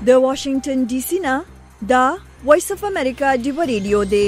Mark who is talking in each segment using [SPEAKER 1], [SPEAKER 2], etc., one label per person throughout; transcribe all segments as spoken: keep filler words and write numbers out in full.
[SPEAKER 1] د واشنگټن ډي سي نه دا وایس اف امریکا ډیو ریډیو دی.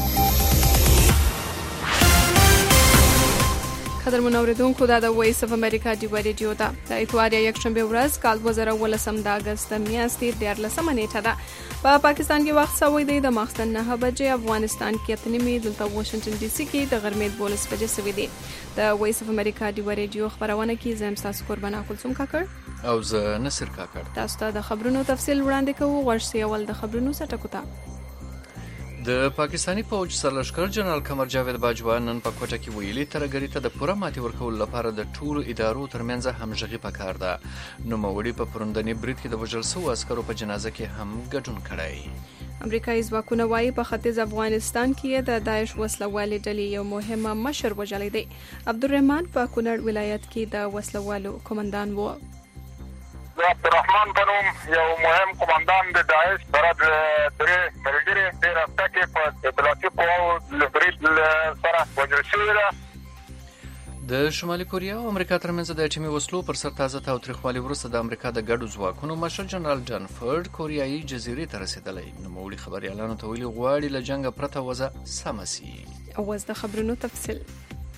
[SPEAKER 2] قدرمن اوریدونکو دا د وایس اف امریکا ډیو ریډیو ده. د اتوار یکشنبه ورځ کال دوه زره ولسم د اگست میاشتې دیارلسمه نیټه ده. په پاکستان کې وخت سوی دی د ماخستن نه بجې، افغانستان کې اتنې مې، دلته واشنگټن ډي سي کې د غرمې دولس بجې سوي دی. د وایس اف امریکا ډیو ریډیو خبرونه کې زم تاسو قربانه کلثوم کاکړ
[SPEAKER 3] او زه نصر کاکړ
[SPEAKER 2] تاسو ته د خبرونو تفصیل وړاندې کوو. ورشي اول د خبرونو سټکو ته.
[SPEAKER 3] د پاکستانی فوج سرلښکر جنرال قمر جاوید باجوا نن په کوټه کې ویلي ترګری ته د پوره ماتې ورکولو لپاره د ټولو ادارو ترمنځ همغږي پکار ده. نوموړي په پروندنې برید کې د وژل شوو عسکرو په جنازه کې هم ګډون کړی.
[SPEAKER 2] امریکایي ځواکونه وايي په ختیځ افغانستان کې د داعش وسلوالې ډلې یو مهمه مشر وژلی دی. عبدالرحمن په کونړ ولایت کې د وسلوالو قومندان و.
[SPEAKER 4] عبدالرحمن بنوم یو مهم قومندان د داعش سره د درې ملګري د راسته کې په اطلاعاتي قواو لبرید سره وژل شوي ده.
[SPEAKER 3] د شمالي کوریا او امریکا ترمنځ د اټومي وسلو پر سر تازه تاوتریخوالي وروسته د امریکا د ګډو ځواکونو مشر جنرال ډانفورد کوریایي جزیرې ته رسېدلی. نوموړي خبریالانو ته ویلي غواړي له جنګه پرته وضع سمه سي.
[SPEAKER 2] اوس د خبرونو تفصیل.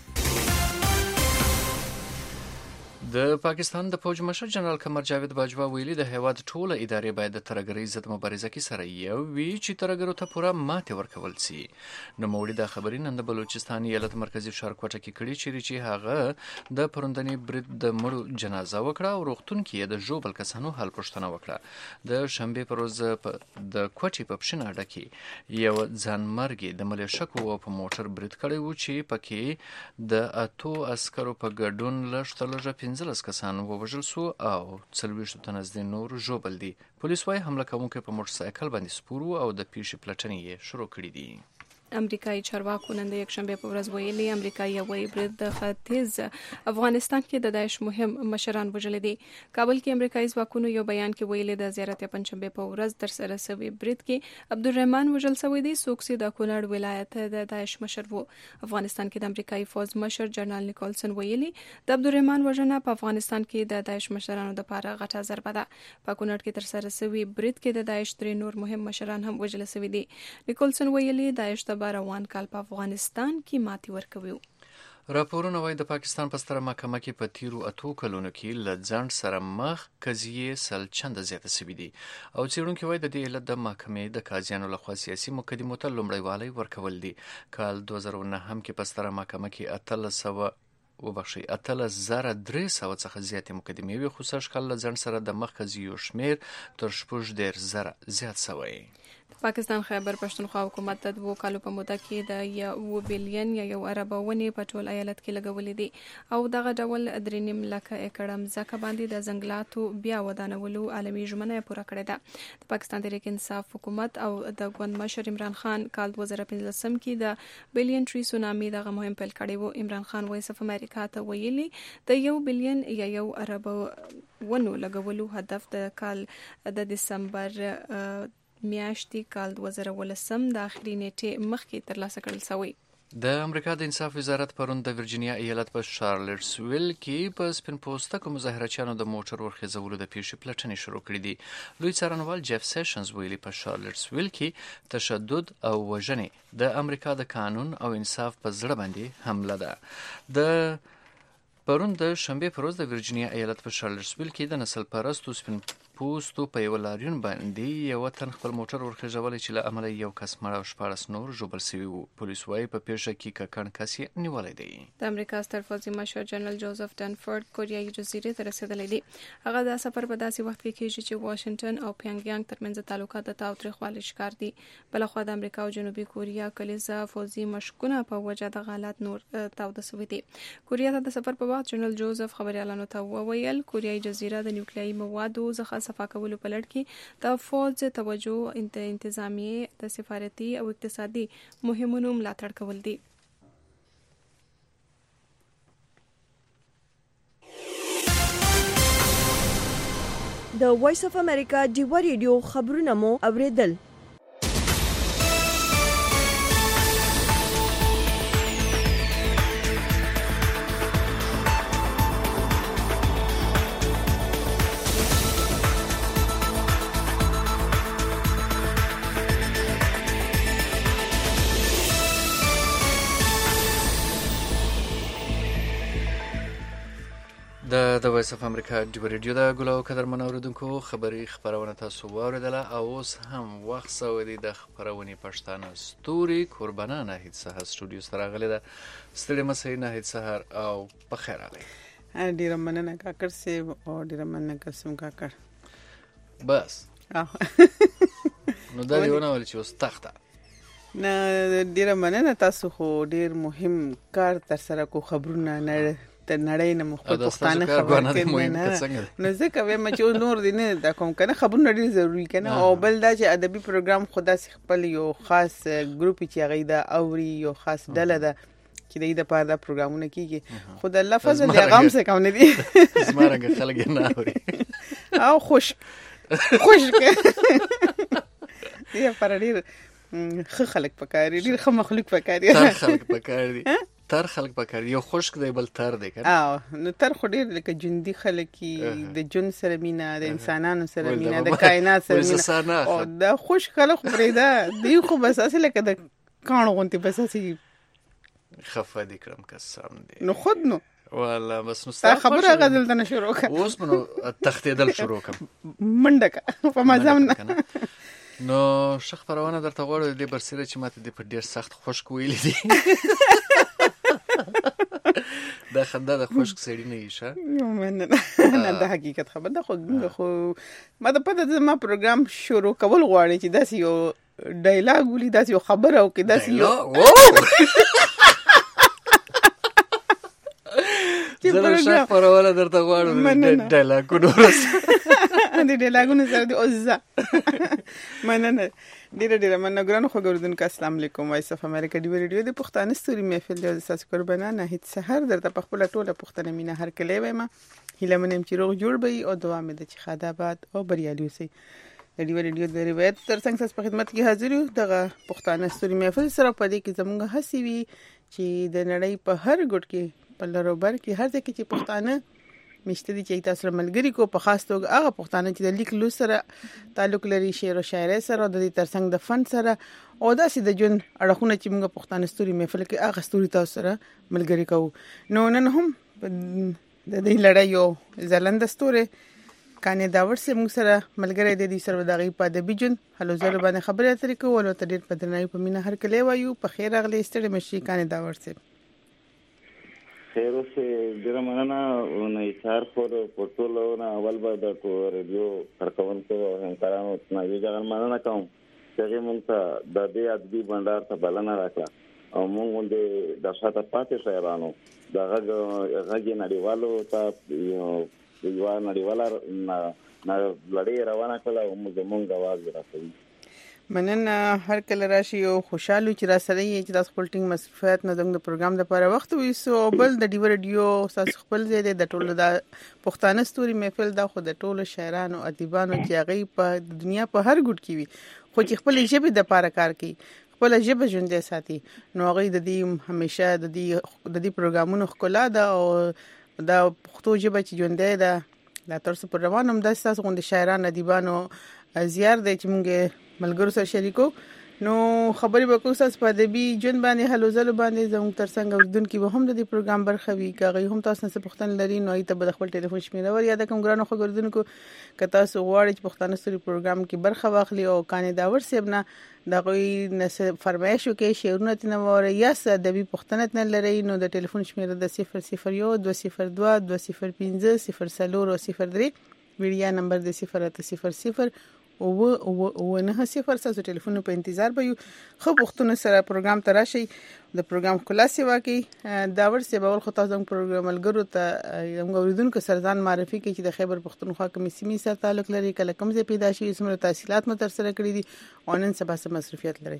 [SPEAKER 3] د پاکستان د فوج مشر جنرال قمر جاوید باجوا ویلي د هیواد ټوله ادارې باید د ترګرۍ ضد مبارزه کې سره یو وي چې ترګرو ته پوره ماتې ورکول سي. نوموړي دا خبرې نن د بلوچستان ایالت مرکزي ښار کوټه کې کړي چیرې چې هغه د پروندنې برید د مړو جنازه وکړه او روغتون کې د ژوبل کسانو حال پوښتنه وکړه. د شنبې پر ورځ د کوټې په پښین اډه کې یو ځانمرګي د ملیشکو او په موټر برید کړی و چې پکې د اتو عسکرو په ګډون لږ تر لږه پنځلس کسان ووژل سو او څلوېښتو ته نږدې نور ژوبل دي. پولیس وايي حمله کوونکي په موټر سایکل باندې سپور او د پیښې پلټنې یې شروع کړې دي.
[SPEAKER 2] امریکایي چارواکو نن د یکشنبه په ورځ ویلي امریکایي هوایي برید د ختیځ افغانستان کې د داعش مهم مشران وژلي دي. کابل کې امریکایي ځواکونو یو بیان کې ویلي د زیارت پنځشنبه په ورځ تر سره شوی برید کې عبدالرحمن وژل شوی دی. څوک چې د کونړ ولایت د داعش مشر وو. افغانستان کې د امریکایي فوج مشر جنرال نیکولسن ویلي د عبدالرحمن وژنه په افغانستان کې د داعش مشرانو لپاره غټه ضربه ده. په کونړ کې تر سره شوی برید کې د داعش درې نور مهم مشران هم وژل شوي دي. نیکولسن ویلي داعش روان کال په افغانستان کې ماتې ورکوي.
[SPEAKER 3] راپورونه وايي د پاکستان په ستره محکمه کې په تیرو اتو کلونو کې له ځنډ سره مخ قضیې سل چنده زیاته شوي دي او څېړونکي وايي د دې علت د محکمې د قاضیانو لخوا سیاسي مقدمو ته لومړیوالی ورکول دي. کال دوه زره نهم کې په ستره محکمه کې اتلس سوه وبخښئ اتلس زره درې سوه څخه زیاتې مقدمې وي، خو سږ کال له ځنډ سره د مخ قضیو شمېر تر شپږ دېرش زره زیات شوی.
[SPEAKER 2] پاکستان خیبر پښتونخوا حکومت د دوه کالو په موده کې د یو بلین یا یو ارب ونې په ټول ایالت کې لګولې دي او دغه ډول درې نیم لکه ایکړه مځکه باندې د ځنګلاتو بیا ودانولو عالمي ژمنه پوره کړې ده. د پاکستان تحریک انصاف حکومت او د ګوند مشر عمران خان کال دوه زره پنځلسم کې د بلین ټری سونامي دغه مهم پیل کړی و. عمران خان وایس اف امریکا ته ویلي د یو بلین یا یو ارب ونو لګولو هدف د کال د دسمبر میاشتې کال دوه زره ولسم د اخري نیټې مخکې ترلاسه کړل شوی.
[SPEAKER 3] د امریکا د انصاف وزارت پرون د ورجینیا ایالت په شارلټسویل کې په سپین پوستکو مظاهرچیانو د موټر ورخیزولو د پیښې پلټنې شروع کړې دي. لوی څارنوال جیف سیشنز ویلي په شارلټسویل کې تشدد او وژنې د امریکا د قانون او انصاف په زړه باندې حمله ده. د پرون د شنبې پر ورځ د ورجینیا ایالت په شارلټسویل کې د نسل پرستو سپین پوستو په یو لاریون باندې یو تن خپل موټر ورخیژولی چې له امله یو کس مړ او شپاړس نور ژوبل شوي وو. پولیس وايي په پیښه کې ککړ کس یې نیولی دی.
[SPEAKER 2] د امریکا ستر پوځي مشر جنرال جوزف ډانفورد کوریایي جزیرې ته رسېدلی دی. هغه دا سفر په داسې وخت کې کېږي چې واشنګټن او پیونګیانګ ترمنځ تعلقات د تاوتریخوالي ښکار دي. بلخوا د امریکا او جنوبي کوریا کلیزه پوځي مشکونه په وجه د حالات نور تاوده شوي دي. کوریا ته د سفر په وخت جنرال جوزف خبریالانو ته وویل کوریایي جزیره د نیوکلیایي موادو څخه صفا کولو په لړ کې د فوج توجه انتظامیه د سفارتي او اقتصادي مهمونو ملاتړ کول دي.
[SPEAKER 1] د وایس اف امریکا ډیو ریډیو خبرونه مو اوریدل.
[SPEAKER 3] د د وایس اف امریکا ډیو ریډیو د ګلو قدرمن اوریدونکو خبري خبرونه تاسو واوریدله او اوس هم وخت سو دی د خبرونې پښتانه ستوري قربانه ناهید سحر سټوډیو سره غلې ده ستړي مسئ ناهید سحر او په خیر علي
[SPEAKER 5] ډیر مننه کاکر سی او ډیر مننه قسم کاکر
[SPEAKER 3] بس نو دا دیونه ول چې اوس تخته
[SPEAKER 5] نه ډیر مننه تاسو خو ډیر مهم کار تر سره کو خبرونه نه ته نړۍ نه مخکې پښتانه خبر کوي نو ځکه وایم چې نور دي نه دا کوم کنه خبرونه ډیر ضروری کنه او بل دا چې ادبي پروګرام خدا سي خپل یو خاص ګروپ چې هغه دا اوري یو خاص ډله ده چې د دې په دا پروګرامونه کیږي خدای الله فضل دی غم څه کوم نه دي
[SPEAKER 3] زمارنګ خلک نه اوري
[SPEAKER 5] او خوش خوش کې دی پر ډیر خ خلک پکاري ډیر خ مخلوق پکاري
[SPEAKER 3] تر خلک پکاري تر خلک پکاري یو خوشک دی بل تر دی کنه
[SPEAKER 5] او نو تر خو ډیر لکه جوندي خلک د جون سره مینا د انسانانو سره مینا د کائنات سره مینا او د خوش خلک پرېدا دی خو بس اصل لکه د کانو غونتی بس اسی
[SPEAKER 3] خفه دي کرم قسم دي
[SPEAKER 5] نو خود نو
[SPEAKER 3] والله بس نو
[SPEAKER 5] خبره غزل ته شروع کړ
[SPEAKER 3] اوس نو تختیدل شروع کړ
[SPEAKER 5] منډه په مزامنه
[SPEAKER 3] نو شخ پروانه درته غوړو د برسره چې ماته د په ډیر سخت خوشک ویل دي دا خندا د خوشک سړی نه ایشه
[SPEAKER 5] یو مننه نه د حقیقت خبر ده خو خو ما د پته ما پروګرام شروع کول غواړي چې داسې یو ډایلاګ ولي داسې یو خبره او کې داسې یو
[SPEAKER 3] زه شخ پروانه درته غواړم ډایلاګ ورس
[SPEAKER 5] د ډایلاګونو سره د اوزه مننه ډیر ډیر مننه ګرانو خو ګوردونکو السلام علیکم وایس اف امریکا ډیو ریډیو د پښتانه ستوري محفل د اساس قربانه ناهید سحر درته په خپل ټوله پښتنه مینا هر کله وایم هله منم چې روغ جوړ بي او دوام د چې خدابات او بریالي وسی د ډیو ریډیو د روایت تر څنګه تاسو په خدمت کې حاضر یو دغه پښتانه ستوري محفل سره په دې کې زموږ هڅې وي چې د نړۍ په هر ګډ کې په لروبر کې هر ځای کې چې پښتانه مشتري چې تاسو ملګری کو په خاص توګه هغه پښتانه چې د لیک لو سره تعلق لري شعر او شاعري سره د دې ترڅنګ د فن سره او داسې د جون اړخونه چې موږ پښتانه ستوري محفل کې هغه ستوري تاسو سره ملګری کوو نو نن هم د دې لړۍ یو زلند ستوري کانه داور سره موږ سره ملګری د دې سره دغه په ادبي جون هلو زره باندې خبرې اترې کوو او ته ډېر پدرنای په مینا هر کله وایو په خیر اغلی ستړي مشي کانه داور سره
[SPEAKER 6] خیر اوسه ډیره مننه نو ایثار پر پټولونه اول به د ریډیو کارکونکو او همکارانو څخه ډیره مننه کوم چې موږ ته د دې ادبي بندر ته بلنه راکړه او موږ د شاته پاتې شایرانو دغه غږی نړیوالو ته یو نړیواله لړۍ روانه کړه او موږ غواړو راځي
[SPEAKER 5] مننه هر کله راشي او خوشاله چې را سره یې چې تاسو خپل ټینګ مسؤلیت نه د پروګرام لپاره وخت ویسو بل د ډیو ریډیو تاسو خپل ځای د ټولو د پښتانه ستوري محفل دا خو د ټولو شاعرانو ادیبانو چې هغه په دنیا په هر ګډ کې وي خو چې خپل ژبه د لپاره کار کوي خپل ژبه ژوندۍ ساتي نو هغه د دې همیشه د دې د دې پروګرامونو ښکلا ده او دا پښتو ژبه چې ژوندۍ ده لا تر څو پر روانم د تاسو غوند شاعرانو ادیبانو زیار دی چې مونږه ملګرو سره شریکو نو خبرې وکړو تاسو په دې جون باندې هلو زلو باندې زموږ ترڅنګ اوردونکو به هم د دې پروګرام برخه وي کاغی هم تاسو نه پښتون لري نو ایته به خپل ټلیفون شمیره ور یاد کوم ګرانو خو اوردونکو که تاسو غواړئ چې پښتون ستوري پروګرام کې برخه واخلي او کانه داور سیب نه دا کوئی نس فرمایشو کې شعرونه تنه وره یا ادبي پښتنت نه لري نو د ټلیفون شمیره د صفر صفر یو دو صفر دو دو صفر پنځه صفر صفر او صفر درې ویډیا نمبر د صفر اته صفر صفر او او او نه صفر تاسو ټلیفون په انتظار به یو خو وختونه سره پروګرام ته راشي د پروګرام خلاصي واکي داور سی بول خو تاسو د پروګرام ملګرو ته یو اوریدونکو سرزان معرفي کوي چې د خیبر پختونخوا کمیسیمي سره تعلق لري کله کوم ځای پیدا شي اسمه تحصیلات مو تر سره کړی دي او نن سبا سم مصرفیت لري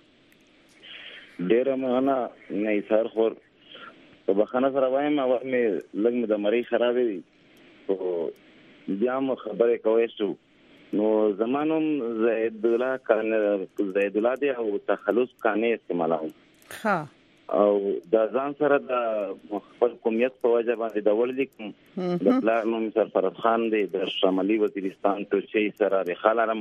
[SPEAKER 6] ډیر مننه نه ایثار خور په بخانه سره وایم او مې لګ مې د مری خرابې دي او بیا مو خبرې کوي شو نو زمانم زید الله کان زید الله دی او تخلص کانه استعمالوم
[SPEAKER 5] ها
[SPEAKER 6] او د ځان سره د خپل قومیت په وجه باندې د ولدي د پلان نوم سرفراز خان دی د شمالي وزیرستان ته چې سره د خالرم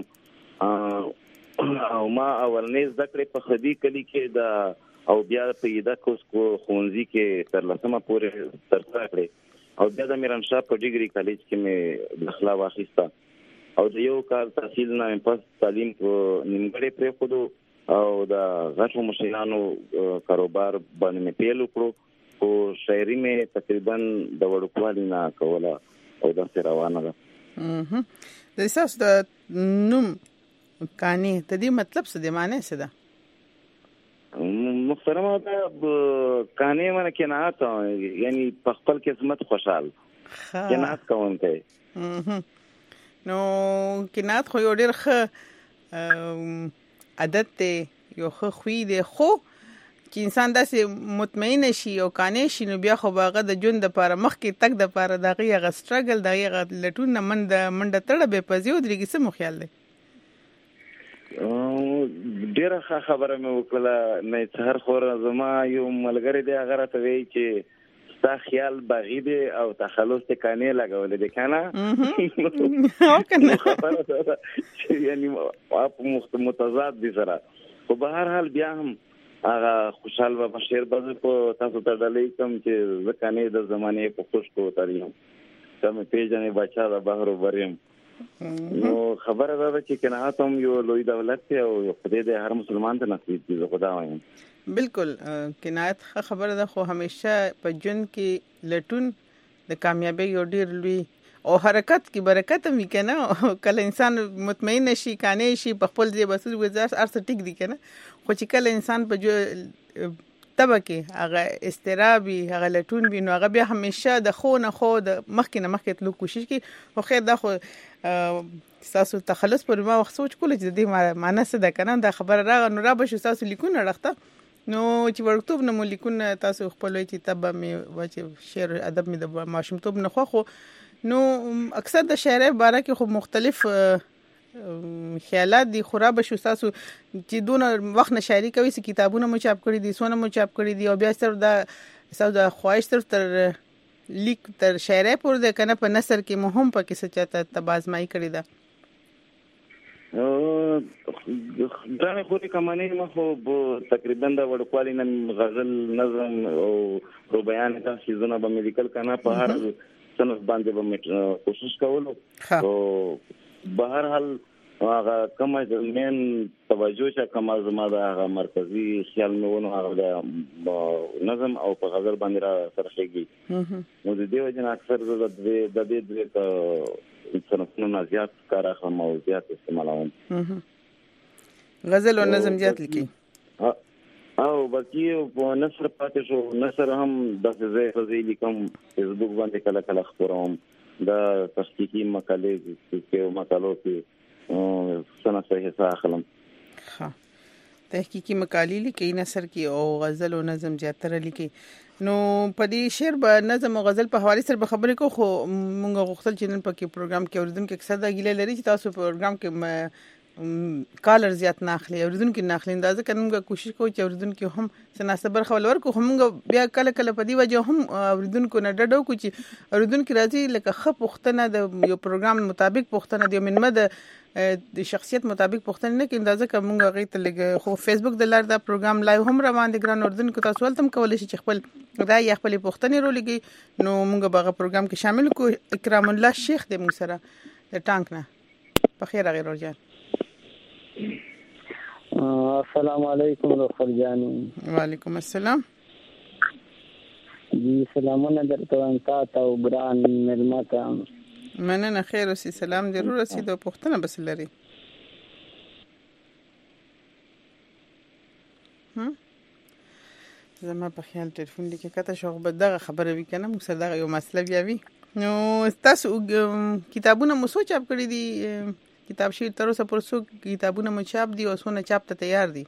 [SPEAKER 6] او ما اولنې ذکر په خدي کلی کې د او بیا په یده کوس کو خونځي کې تر لسمه پورې تر څو کړې او بیا د میرانشاه په ډیګري کالج کې مې داخله واخیسته او د یو کال تحصیل نه پس تعلیم په نیمګړی پرېښودو او د غټو مشرانو کاروبار باندې مې پیل وکړو او شاعري مې تقریبا د وړوکوالي نه کوله او داسې روانه ده.
[SPEAKER 5] د تاسو د نوم کانې ته دې مطلب څه دی معنی څه ده؟
[SPEAKER 6] محترمه ده کانې معنی قناعت یعنی په خپل قسمت خوشحال قناعت کوونکی.
[SPEAKER 5] نو قناعت خو یو ډېر ښه عادت دی یو ښه خوی دی خو چې انسان داسې مطمئن شي او قانع شي نو بیا خو به هغه د ژوند دپاره مخکې تګ دپاره د هغې هغه سټرګل د هغې هغه لټون نه منډه منډه تړه بې پزې ودرېږي. څه مو خیال دی؟
[SPEAKER 6] ډېره ښه خبره مې وکړله. نه سهار خور زما یو ملګری دی هغه راته وایي چې ستا خیال باغي دی او تخلص ته کانې لګولې دی که نه خبره ده یعنی متضاد دي سره خو به هر حال بیا هم هغه خوشحال بابا شعر به زه په تاسو ته ډالۍ کوم چې زه کانې د زمانې په خشکو وتر یم ته مې پېژنې باچا د بحر وبر یم. نو خبره دا ده چې قناعت هم یو لوی دولت دی او خدای دې هر مسلمان ته نصیب کړي. زه خدا وایم
[SPEAKER 5] بالکل قناعت ښه خبره ده خو همیشه په ژوند کې لټون د کامیابۍ یو ډېر لوی او حرکت کې برکت هم وي که نه. کله انسان مطمئن شي قانع شي په خپل ځای بس ګزار هر څه ټیک دي که نه خو چې کله انسان په طبع کې هغه اضطراب وي هغه لټون وي نو هغه بیا همیشه د خو نه خو د مخکې نه مخکې تلو کوشش کوي. خو خیر دا خو ستاسو تخلص پر ما وخت سوچ کوله چې د دې معنی څه ده که نه دا خبره راغله نو را به شو ستاسو لیکونه رخته نو چې وړکتوب نه مو لیکونه تاسو خپل وایي چې طبع مې وایي چې شعر ادب مې د ماشومتوب نه خوښ نو اکثر د شاعرۍ باره کې خو مختلف خیالات دي خو را به شو تاسو چې دونه وخت نه شاعري کوي چې کتابونه مو چاپ کړي دي څونه مو چاپ کړي دي او بیا صرف د تاسو د خواهش صرف تر لیک تر شاعرۍ پورې ده که نه په نثر کې مو هم پکې څه چاته تبازمایي کړې ده؟
[SPEAKER 6] ځان خوري کمانې ما خو تقریبا د وړوکوالي نه غزل نظم او رباعیان دا څیزونه به مې لیکل که نه په هر صنف باندې به مې کوشش کولو او به هر حال هغه کومه مین توجه چې کومه زما د هغه مرکزي خیال مې ونه هغه د نظم او په غزل باندې را سره خېږي نو د دې وجه نه اکثر زه د دې درې صنفونو نه زیات کار اخلم او زیات استعمالوم.
[SPEAKER 5] غزل او نظم زیات لیکي
[SPEAKER 6] او باقي په نثر پاتې شو. نثر هم داسې ځای ځای لیکم فیسبوک باندې کله کله خپروم دا تحقیقي مقالې کې مقالو کې سنه صحیح اخلم.
[SPEAKER 5] ها تحقیقي مقالې لیکي نثر کې او غزل او نظم زیاتره لیکي. نو په دې شعر به نظم او غزل په حواله سره به خبرې کو خو مونږ غوښتل چې نن پکې پروګرام کې اوریدونکو اکثر دا ګیله لري چې تاسو پروګرام کې کالر زیات نه اخلي اوریدونکو نه اخلي اندازه کوم کوشش کوو چې اوریدونکو هم سناسبر خبر ورکو هم بیا کله کله په دې وجه هم اوریدونکو نه ډډو کو چې اوریدونکو راځي لکه خپ پختنه د یو پروګرام مطابق پختنه د منمه د د شخصیت مطابق پختنه نه کې اندازه کوم غوږی ته لګ خو فیسبوک د لار دا پروګرام لایو هم روان دي ګران اوریدونکو تاسو ولتم کولای شي چې خپل دا یا خپل پختنه رولګي نو موږ به پروګرام کې شامل کو. اکرام الله شیخ د موږ سره د ټانک نه په خیر غیر ورجان.
[SPEAKER 7] السلام علیکم دکتر جان.
[SPEAKER 5] وعلیکم السلام.
[SPEAKER 7] جی سلامونه درته وایم تاسو او ګران ملمتا.
[SPEAKER 5] مننه خیر اوسې سلام ضرور رسید او پوښتنه بس لري. هم زما په خیال ټلیفون لیکه کته شو به دغه خبره وی کنه موږ سره دغه یو مسله بیا وی نو تاسو کتابونه مو سوچ اپ کړی دي کتاب شي تر اوسه پر څو کتابونه مو چاپ دي او څونه چاپ ته تیار دي؟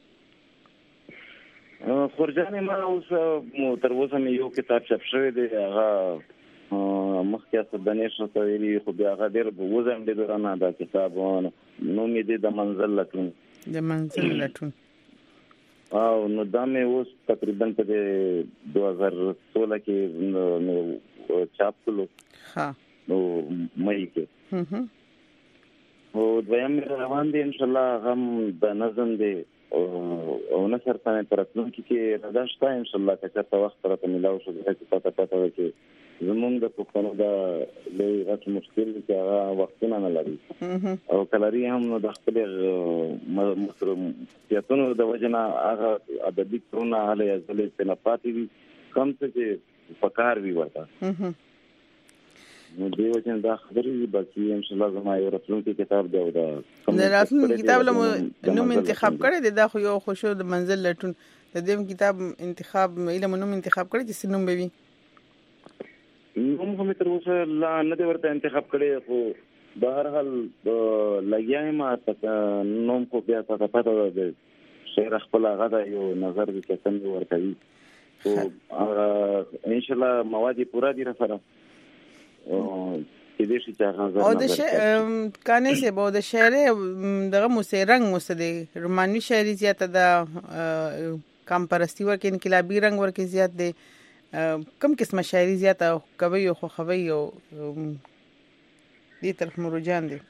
[SPEAKER 6] خورجانې ما اوس تر اوسه مې یو کتاب چاپ شوی دی هغه مخکې څه دانش ته ویلي خو بیا هغه ډېر وزن دی درانه دا کتاب نوم یې دی د منزل لټون.
[SPEAKER 5] د منزل لټون
[SPEAKER 6] او نو دا مې اوس تقریبا په دوه هزار سوله کې چاپ کړو.
[SPEAKER 5] ها
[SPEAKER 6] نو مې کې او دویم روان دي ان شاء الله هم د نظم دی او نه سره پرتون کې رضا شته ان شاء الله که څه وخت راته ملاو شو چې پته پته وکړي زمونږ د پښتنو د لوی غټ مشکل چې هغه وختونه نه لري او کلري هم د خپل مسؤلیتونو د وجنه هغه ادبي کړونه هله ځلې په پاتې وي کم څه چې پکار وي ورته نو دی وجنه دا خبرې باقي ان شاء الله زما یو راتلونکي کتاب دی او دا
[SPEAKER 5] د راتلونکي کتاب له نوم انتخاب کړی دی دا خو یو خوشو د منزل لټون د دې کتاب انتخاب علم نوم انتخاب کړی چې نوم به وي
[SPEAKER 6] نوم هم تر اوسه لا نه دی ورته انتخاب کړی خو بهر حال لګیاي ما ته نوم کو بیا ته پته ده شعر خپل هغه یو نظر کې څنګه ورکوي او ان شاء الله مواد پورا دي را سره او دې شي چې هغه
[SPEAKER 5] او د ش کانه سه به د شعر دغه موسیرنګ موسیقي رومانوي شاعري زیاته ده کم پرستی ورکه انقلابی رنگ ورکه زیات دی کم قسمه شاعري زیاته کوي خو خوي او دې طرف مروجان دي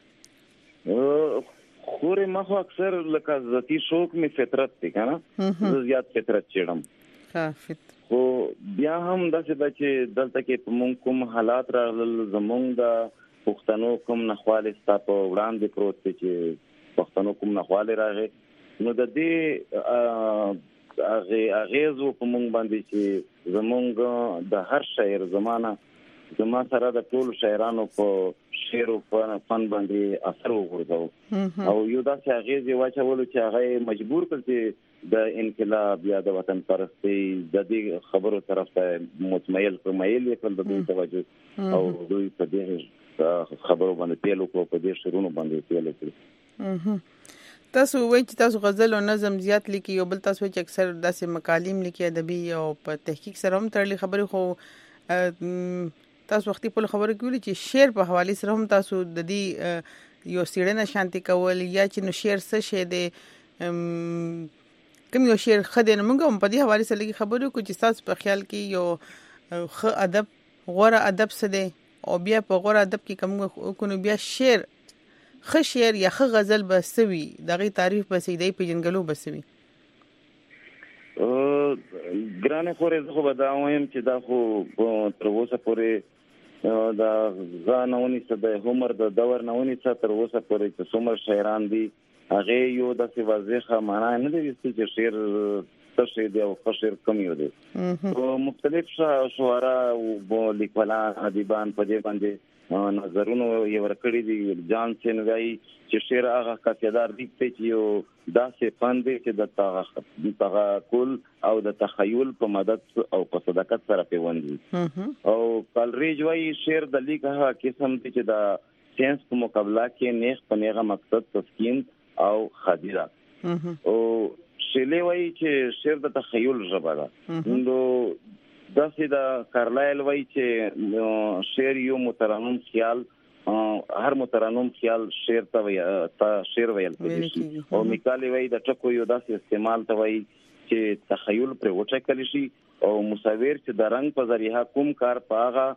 [SPEAKER 6] خوري ما خو اکثر لکه ذاتی شوق می فطرت دی کنه زیات فطرت چېړم
[SPEAKER 5] ها فط
[SPEAKER 6] خو بیا هم داسې د چې دلته کې مونږ کوم حالات راغلل زمونږ د پښتنو کوم نخواله ستاسو وړاندې پروت دي چې پښتنو کوم نخواله راغی نو د دې هغه اغیزو په مونږ باندې چې زمونږ د هر شاعر زمانہ زما سره د ټول شاعرانو په شعر او فن باندې اثر وغورځاو او یو داسې اغیز واچول چې هغه مجبور کړ چې د انقلاب یا د وطن پرستی د دې خبرو طرف ته متمایل کومایل یې د دوی توجه او دوی په دې خبرو باندې پیلو کو په دې شروع باندې پیلو کړ
[SPEAKER 5] تاسو وایي چې تاسو غزل او نظم زیات لیکي او بل تاسو چې اکثر داسې مقالیم لیکي ادبي او په تحقیق سره هم تړلې خبرې خو تاسو وختي په خبرو کې ویلي چې شعر په حواله سره هم تاسو د دې یو سیړنه شانتي کول یا چې نو شعر څه شه دی کوم یو شعر خدای نه موږ هم په دې حواله سره خبرو کو چې تاسو په خیال کې یو خ ادب غوره ادب څه دی او بیا په غوره ادب کې کوم کو نو بیا شعر خ شعر یا خ غزل بسوي دغه تعریف بسې دی په جنګلو بسوي
[SPEAKER 6] ا ګرانه خورې زه به دا وایم چې دا خو تر اوسه پورې دا ځانونی څه د عمر د دور نونی څه تر اوسه پورې چې څومره شاعران دي هغه یو داسې واضحه معنا نه دی چې شعر څه شی دی او شعر کم یو دی او مختلف شعرا او لیکوالان ادیبان په دې باندې نظرونو یې ورکړي دي جان سین وایي چې شعر هغه کاپیدار دی چې یو داسې فن دی چې د تغاکل او د تخیل په مدد او په صداقت سره پیوند دي او کالریج وایي شعر د لیک هغه قسم دی چې د ساينس په مقابله کې نیغ په نیغه مقصد تسکین او خدیره او شیلې وایي چې شعر د تخیل ژبه ده نو داسې د کارلایل وایي چې شعر یو مترنم خیال هر مترنم خیال شعر ته وایي شعر ویل کېږي او میکالي وایي د ټکو یو داسې استعمال ته وایي چې تخیل پر وټکل شي او مصور چې د رنگ په ذریعہ کوم کار په هغه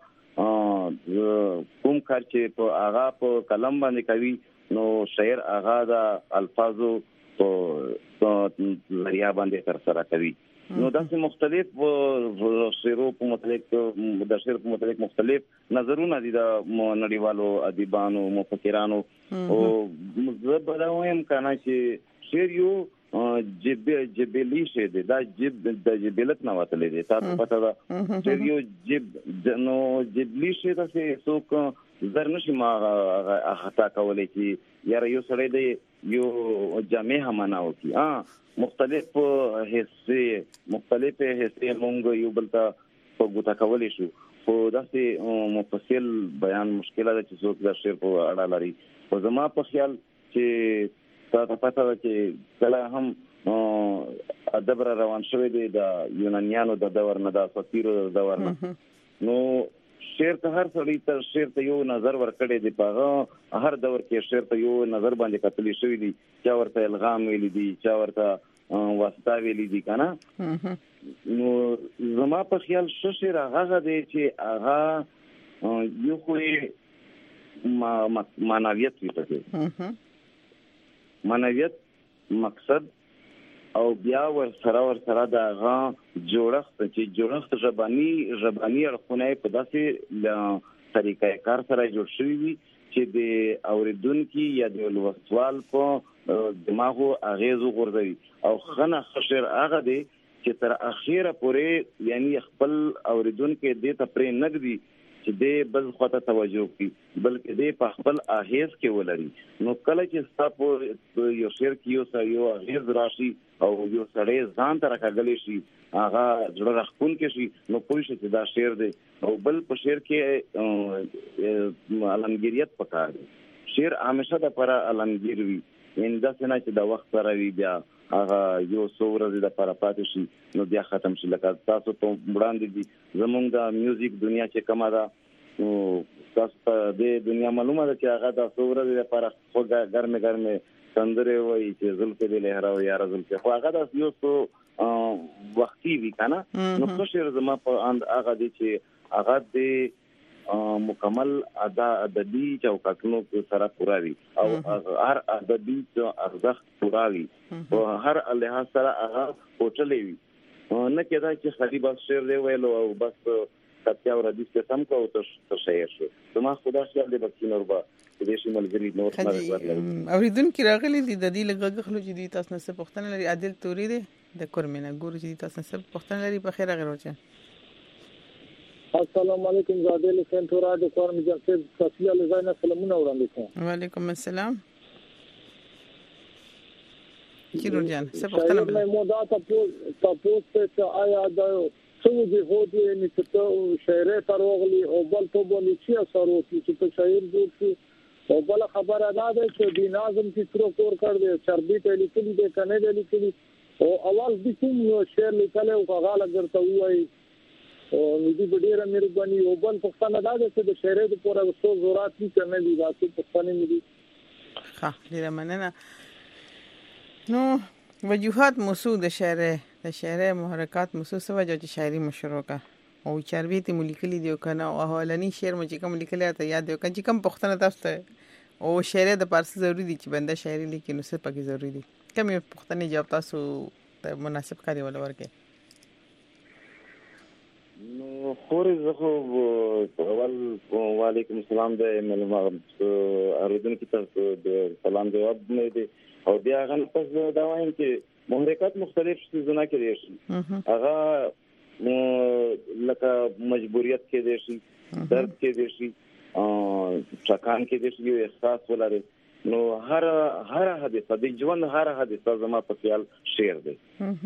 [SPEAKER 6] کوم کار چې په هغه په قلم باندې کوي نو شاعر هغه د الفاظو په ذریعہ باندې تر سره کوي نو داسې مختلف شعرو په متعلق د شعر په متعلق مختلف نظرونه دي د نړیوالو ادیبانو مفکرانو او زه به دا وایم کنه چې شعر یو جب جبلی شه دی دا جب د جبلت نه وتلې دي تاسو پته دا شعر یو جب نو جبلی شه تاسو څوک زر نشي ما خطا کولای چې یاره یو سړی دی یو جامع هماناو کی ها مختلف حصے مختلف حصے مونږ یو بلتا په ګوتا کولې شو خو داسې مفصل بیان مشکله ده چې څوک د شعر په اړه لري او زما په خیال چې تاسو پته ده چې کله هم ادب را روان شوی دی د یونانیانو د دور نه د فقیرو د دور نه نو شعر ته هر سړی ته شعر ته یو نظر ورکړی دی په هر دور کې شعر ته یو نظر باندې کتلی شوی دی چا ورته الغام ویلی دی چا ورته واسطه ویلی دی کنه نو زما په خیال شعر هغه دی چې هغه یو خو معنویت وي پکې معنویت مقصد او بیا ور سره ور سره دا غا جوړښت چې جوړښت ژبانی ژبانی اړخونه په داسې طریقې کار سره جوړ شوی وي چې د اوریدونکو یا د لوستوال په دماغو اغیز وغورځوي او خنه خشر هغه دی چې تر اخیره پورې یعنی خپل اوریدونکو دې ته پرې نګدي چې دې بل خواته توجه کوي بلکې دې په خپل احیز کې ولري. نو کله چې تاسو یو شعر کې یو څه یو احیز راشي او یو سړی ځان ته راکاږلی شي هغه زړه راخون کې شي نو پوه شي چې دا شعر دی. او بل په شعر کې علمگیریت پکار دی. شعر همیشه د پر علمگیر وي ان دا څنګه چې دا وخت سره وي بیا هغه یو څو ورځې د پر پاتې شي نو بیا ختم شي. لکه تاسو ته وړاندې دي زمونږ د میوزیک دنیا چې کومه ده نو تاسو ته د دنیا معلومه ده چې هغه د څو ورځې د پر خوږه ګرمه ګرمه سندره وایي چې زلفې دې لهراو یا زلفې خو هغه د یو څو وختي وي کنه. نو څه شعر زما په اند هغه دي چې هغه د مکمل ادا ادبي چوکاټونو کې سره پورا وي او هر ادبي ارزښت پورا وي او هر لحاظ سره هغه پوټلې وي نه کېدا چې خالي بس شعر دی ویلو او بس کتیا ور دي چې سم کو ته شعر شي زما خدا خیال دی بکې نور با دې شي ملګری نور
[SPEAKER 5] ما اوریدونکو راغلي دي د دې لګغ خلک دي تاسو نه څه پوښتنه لري عادل توري دی د کورمنه ګور چې تاسو نه څه پوښتنه لري په خیر غیر وچه.
[SPEAKER 8] السلام علیکم زادل سنټورا د کورم جنسب فصلی لزاینه سلامونه وړاندې کوم.
[SPEAKER 5] وعلیکم السلام. کیرو جان څه پوښتنه
[SPEAKER 8] مې مودا تاسو تاسو ته آیا دا څو دي هودي نشته شعر تروغلی او بل په بل چې اثر وکړي چې په شاعر جوړ شي او بل خبره ده چې د ناظم چې تر کور کړ دې چربي ته لیکلي دې کنه دې لیکلي او اواز د کوم یو شعر لیکل او غاله ګرځته وای او دې ډیره مهرباني او بل پښتنه ده چې د شعر د پوره وسو ضرورت نه کنه دي راځي پښتنه مې دي.
[SPEAKER 5] ها ډیره مننه. نو وجوهات موضوع د شعر د شعر محرکات موضوع سو وجه چې شاعري مشروع کا او چربي ته ملکلي دی کنه او اولنی شعر مې چې کوم لیکلی ته یاد دی کنه چې کوم پښتنه تاسو ته او شعر د پارسي ضروری دي چې بنده شاعري لیکي نو څه پکې ضروری دي کوم پښتنه جواب تاسو ته مناسب کاری ولا ورکه.
[SPEAKER 6] نو خوري زخو اول وعلیکم السلام د ملما اردن کې تاسو د سلام جواب نه دي او بیا غن پس دا وایم چې محرکات مختلف څه کې دي شي هغه لکه مجبوریت کې دي شي درد کې دي شي ټکان کې دي شي احساس ولري نو هر هر حادثه د ژوند هر حادثه زما په خیال شعر دی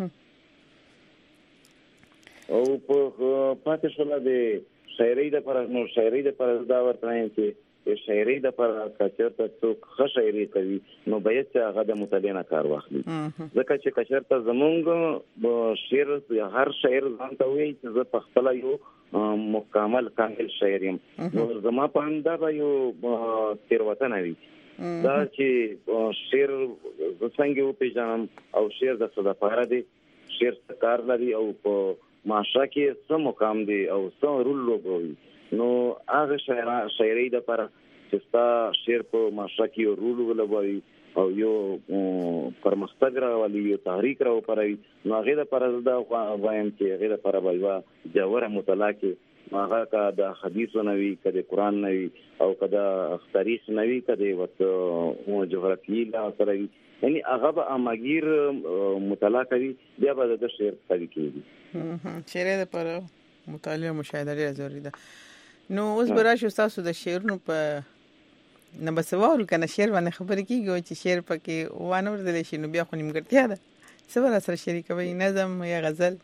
[SPEAKER 6] او په پاتې شول د شاعري د پر نو شاعري د پر دا ورته چې شاعري د پر کچرته څوک ښه شاعري کوي نو باید چې هغه د مطالعه نه کار واخلي ځکه چې کچرته زمونږ شعر هر شاعر ځان ته وایي چې زه په خپل یو مکمل کامل شاعر یم نو زما په اندازه یو تیروتنه وي دا چې شعر څنګه و پیژنم او شعر د څه لپاره دی شعر څه کار لري او په معاشره کې څه مقام دی او څه رول لوبوي نو هغه شاعري د پر چې ستا شعر په معاشره کې یو رول ولوبوي او یو پرمختګ راولي یو تحریک راو پروي نو هغه د پر دا وایم چې هغه د پر وایوا جوهر مطالعه کې هغه کا د حدیث نووي کده قران نووي او کده تاریخ نووي کده وته جغرافي لا سره یعنی هغه به اماګیر مطالعه کوي بیا به د شعر کوي کیږي
[SPEAKER 5] شعر د پر مطالعه مشاهده لري ضروري ده. نو اوس براشو تاسو د شعرونو په نمبر سوال کنه شعر باندې خبرې کیږي چې شعر پکې وانه ورته شي نو بیا خو نیمګړتیا ده څه ور سره شریکوي نظم یا غزل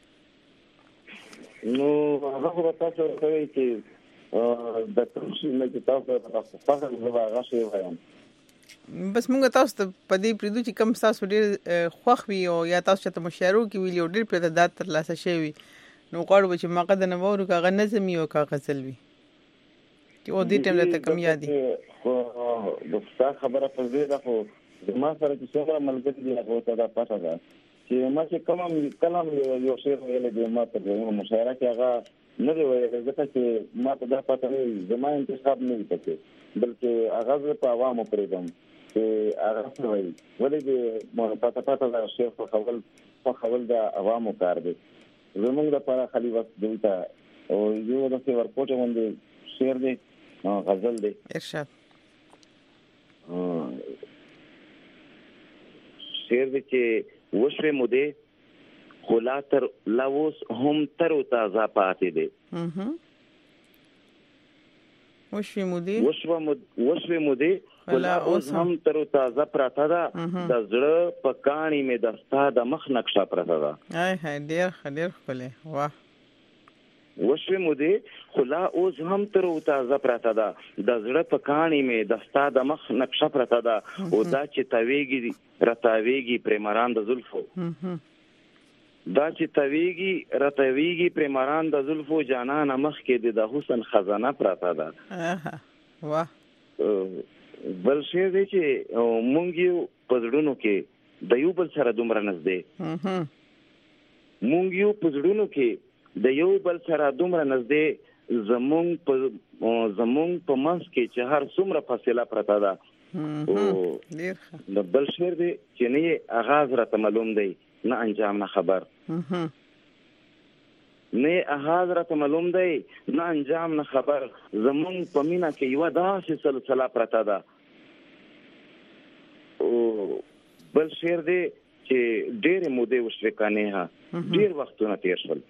[SPEAKER 6] نو هغه تاسو ورته چې د تاسو نه چې تاسو په خپل ځای غشي وایم
[SPEAKER 5] بس موږ تاسو ته په دې پریدو چې کم تاسو ډیر خوښ وي او یا تاسو ته مشارو کې ویل او ډیر په دات تر لاسه شي وي نو غواړو چې ما قد نه وورو کا غنظم یو کا غزل وي چې او دې ټیم ته کم یادي
[SPEAKER 6] خو د څه خبره په دې ده خو ما سره چې څومره ملګری دي هغه ته دا پاتہ ده چې ما چې کوم کلام یو شعر ویل دي ما ته یو مشاعره کې هغه نه دی ویل ځکه چې ما ته دا پاتہ نه زما انتخاب نه وکړي بلکې هغه په عوامو پرېدم چې هغه څه وایي ولې دې ما پاتہ پاتہ دا شعر په خپل خوښول د عوامو کار دی. زمونږ لپاره خالي بس دلته او یو د څه ورکوټه باندې شعر دی غزل دی.
[SPEAKER 5] ارشاد
[SPEAKER 6] شعر دی چې وشوه مودې خلا تر لاوس هم تر تازه پاتې دی.
[SPEAKER 5] وشوه مودې
[SPEAKER 6] وشوه وشوه مودې خلا اوس هم تر تازه پراته ده د زړه په کاڼي مې دستا د مخ نقشه پراته ده.
[SPEAKER 5] هاي هاي ډېر ډېر ښکلی. واه
[SPEAKER 6] وشوه مودې خلا اوس هم تر تازه پراته ده د زړه په کاڼي مې دستا د مخ نقشه پراته ده او دا چې تاویږي راتاویږي پرمران د زلفو دا چې تاویږي راتاویږي پرمران د زلفو جانان مخ کې د حسن خزانه پراته ده.
[SPEAKER 5] واه
[SPEAKER 6] بل شعر دی چې مونږ یو په زړونو کې د یو بل سره دومره نږدې مونږ یو په زړونو کې د یو بل سره دومره نږدې زمونږ په زمونږ په منځ کې چې هر څومره فاصله پرته ده. د بل شعر دی چې نه آغاز راته معلوم دی نه انجام نه خبر نه آغاز راته معلوم دی نه انجام نه خبر زمونږ په مینا کې یو داسې سلسله پرته ده. او بل شعر دی چې ډېرې مودې وشوې کانیها ډېر وختونه تیر شول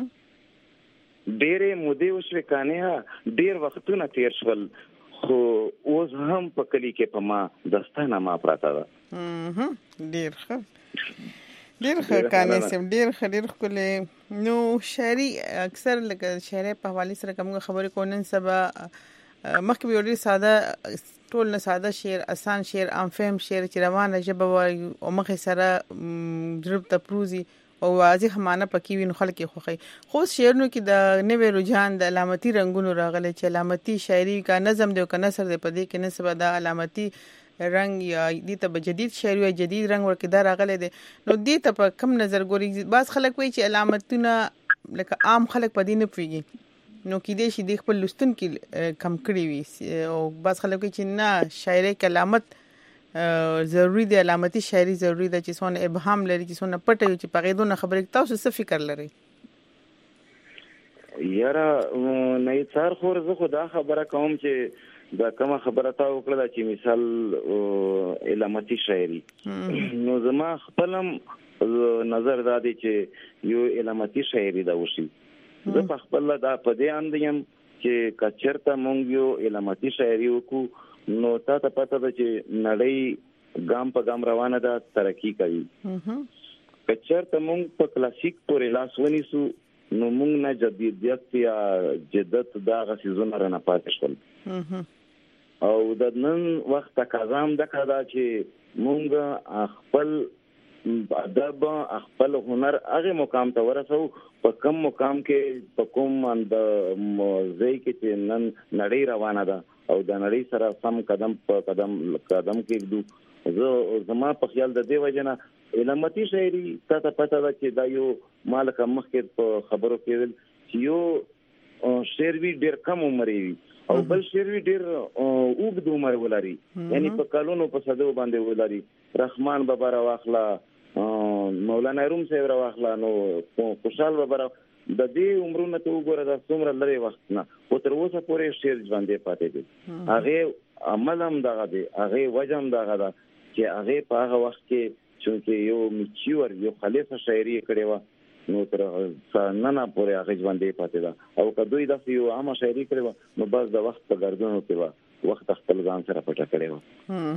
[SPEAKER 6] ډېرې مودې وشوې کانیها ډېر وختونه تیر شول خو اوس هم په کلی کې په ما دستانه ما پراته ده.
[SPEAKER 5] ډېر ښه ډېر ښه کانې صاحب ډېر ښه ډېر ښکلی. نو شاعري اکثر لکه شاعرۍ په حوالې سره کومه خبرې کوو نن سبا مخکې به ډېر ساده ټول نه ساده شعر اسان شعر عام فهم شعر چې روانه ژبه وایي او مخې سره زړه ته پروزي او واضح معنی پکې وي نو خلک یې خوښوي. خو شعرونو کې د نوې رجحان د علامتي رنګونو راغلی چې علامتي شاعري کا نظم دی او کا نثر دی په دې کې نن سبا د علامتي رنګ یا دې ته به جدید شعر یا جدید رنګ ورکې دا راغلی دی. نو دې ته په کم نظر ګوري؟ بعض خلک وایي چې علامتونه لکه عام خلک په دې نه پوهېږي نو کېدای شي د خپل لوستونکي کم کړي وي او بعض خلک وایي چې نه شاعرۍ کې علامت ضروری دی علامتي شاعري ضروری ده چې څونه ابهام لري چې څونه پټه وي چې په غیدو نه خبرې. تاسو څه فکر لرئ؟
[SPEAKER 6] یاره نه څار خور زه خو دا خبره کوم چې دا کومه خبره تا وکړه چې مثال علامتي شاعري نو زما خپلم نظر دا دی چې یو علامتي شاعري دا وشي. زه په خپل دا په دې اند یم چې کچرته مونږ یو علامتي شاعري وکړو نو تا ته پته ده چې نړۍ ګام په ګام روانه ده ترقی کوي. کچرته مونږ په کلاسیک پورې لاس ونیسو نو مونږ نه جدیدیت یا جدت دا غسیزونه رانه پاتې شول او د نن وخت تقاضام د کړه چې مونږ خپل ادب خپل هنر هغه مقام ته ورسو په کم مقام کې په کوم د ځای کې چې نن نړۍ روانه ده او د نړۍ سره سم قدم په قدم قدم کېږو. زه زما په خیال د دې وجنه علامتي شاعري ته پته ده چې دا یو مالک مخکې په خبرو کې چې یو شعر وی ډېر کم عمر وي او بل شعر وی ډېر اوږد عمر ولري یعنی په کلونو په صدو باندې ولري. رحمان بابا را واخلا مولانا روم صاحب را واخلا نو خوشحال بابا د دې عمرونه ته وګوره د څومره لري وخت نه او تر اوسه پورې شعر ژوندې پاتې دي. هغه عمل هم دغه دی هغه وجه هم دغه ده چې هغه په هغه وخت کې چې یو میچور یو خلیفه شاعري کړې و نو تر نن پورې هغه ژوندې پاتې ده او که دوی د یو عامه شاعري کړې و نو بس د وخت په ګردونو کې و وخت خپل ځان سره پټه کړې و.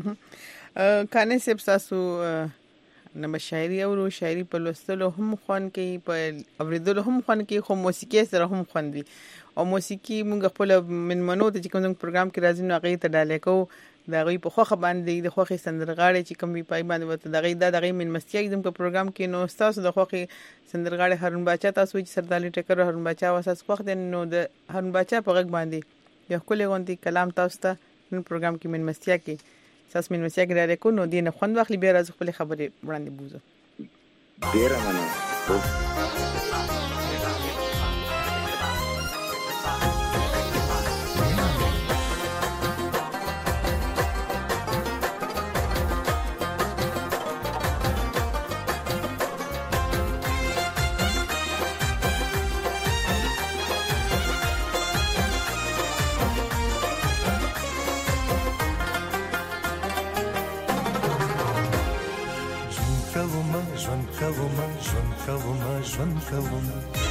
[SPEAKER 5] کانې صاحب تاسو نه شاعري او شاعري په لوستلو هم خوان کې په اوریدلو هم خوان کې خو موسیقي سره هم خوان دي او موسیقي موږ خپل من منو ته چې کوم پروګرام کې راځي نو هغه ته ډالې کو دا غي په خوخه باندې د خوخه سندرغاړي چې کوم پای باندې وته دا غي دا غي من مستیا کوم په پروګرام کې نو تاسو د خوخه سندرغاړي هارون باچا تاسو چې سردالي ټکر هارون باچا واساس خوخ دي نو د هارون باچا په غږ باندې یو کله غونډي کلام تاسو ته نن پروګرام کې من مستیا کې تاسو من مستیا کې راځي کو نو دینه خوند واخلي بیا راځي خپل خبرې وړاندې بوزو.
[SPEAKER 6] ډیر مننه.
[SPEAKER 9] کوم ژوند کوم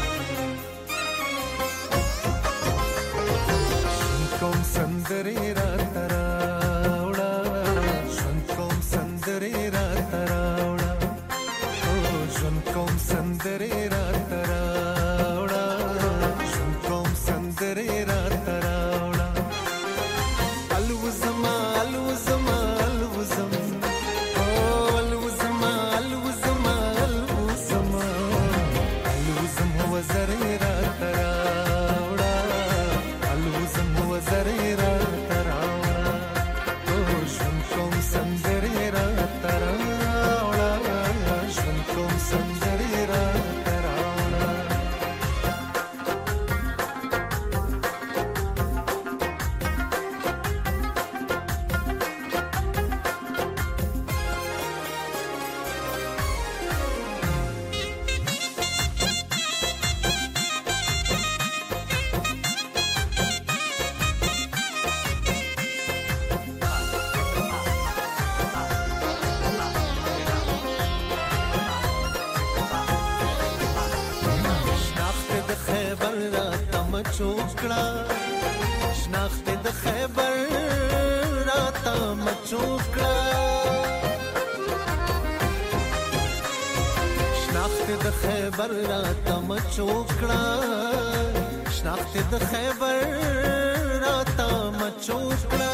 [SPEAKER 9] کوم سندرې را تراوړه ژوند کوم سندرې را تراوړه او ژوند کوم سندرې را تراوړه ژوند کوم سندرې را تراوړه الوزما الوزما الوزم او الوزما الوزما الوزما الوزم هو زرې را تراوړه الوزم هو زرې را تراوړه او ژوند کوم سندرې را تراوړه ژوند کوم سندرې را تراوړه چوکړه شناخت د خیبر راته مچوکړه شناخت د خیبر راته مچوکړه شناخت د خیبر راته مچوکړه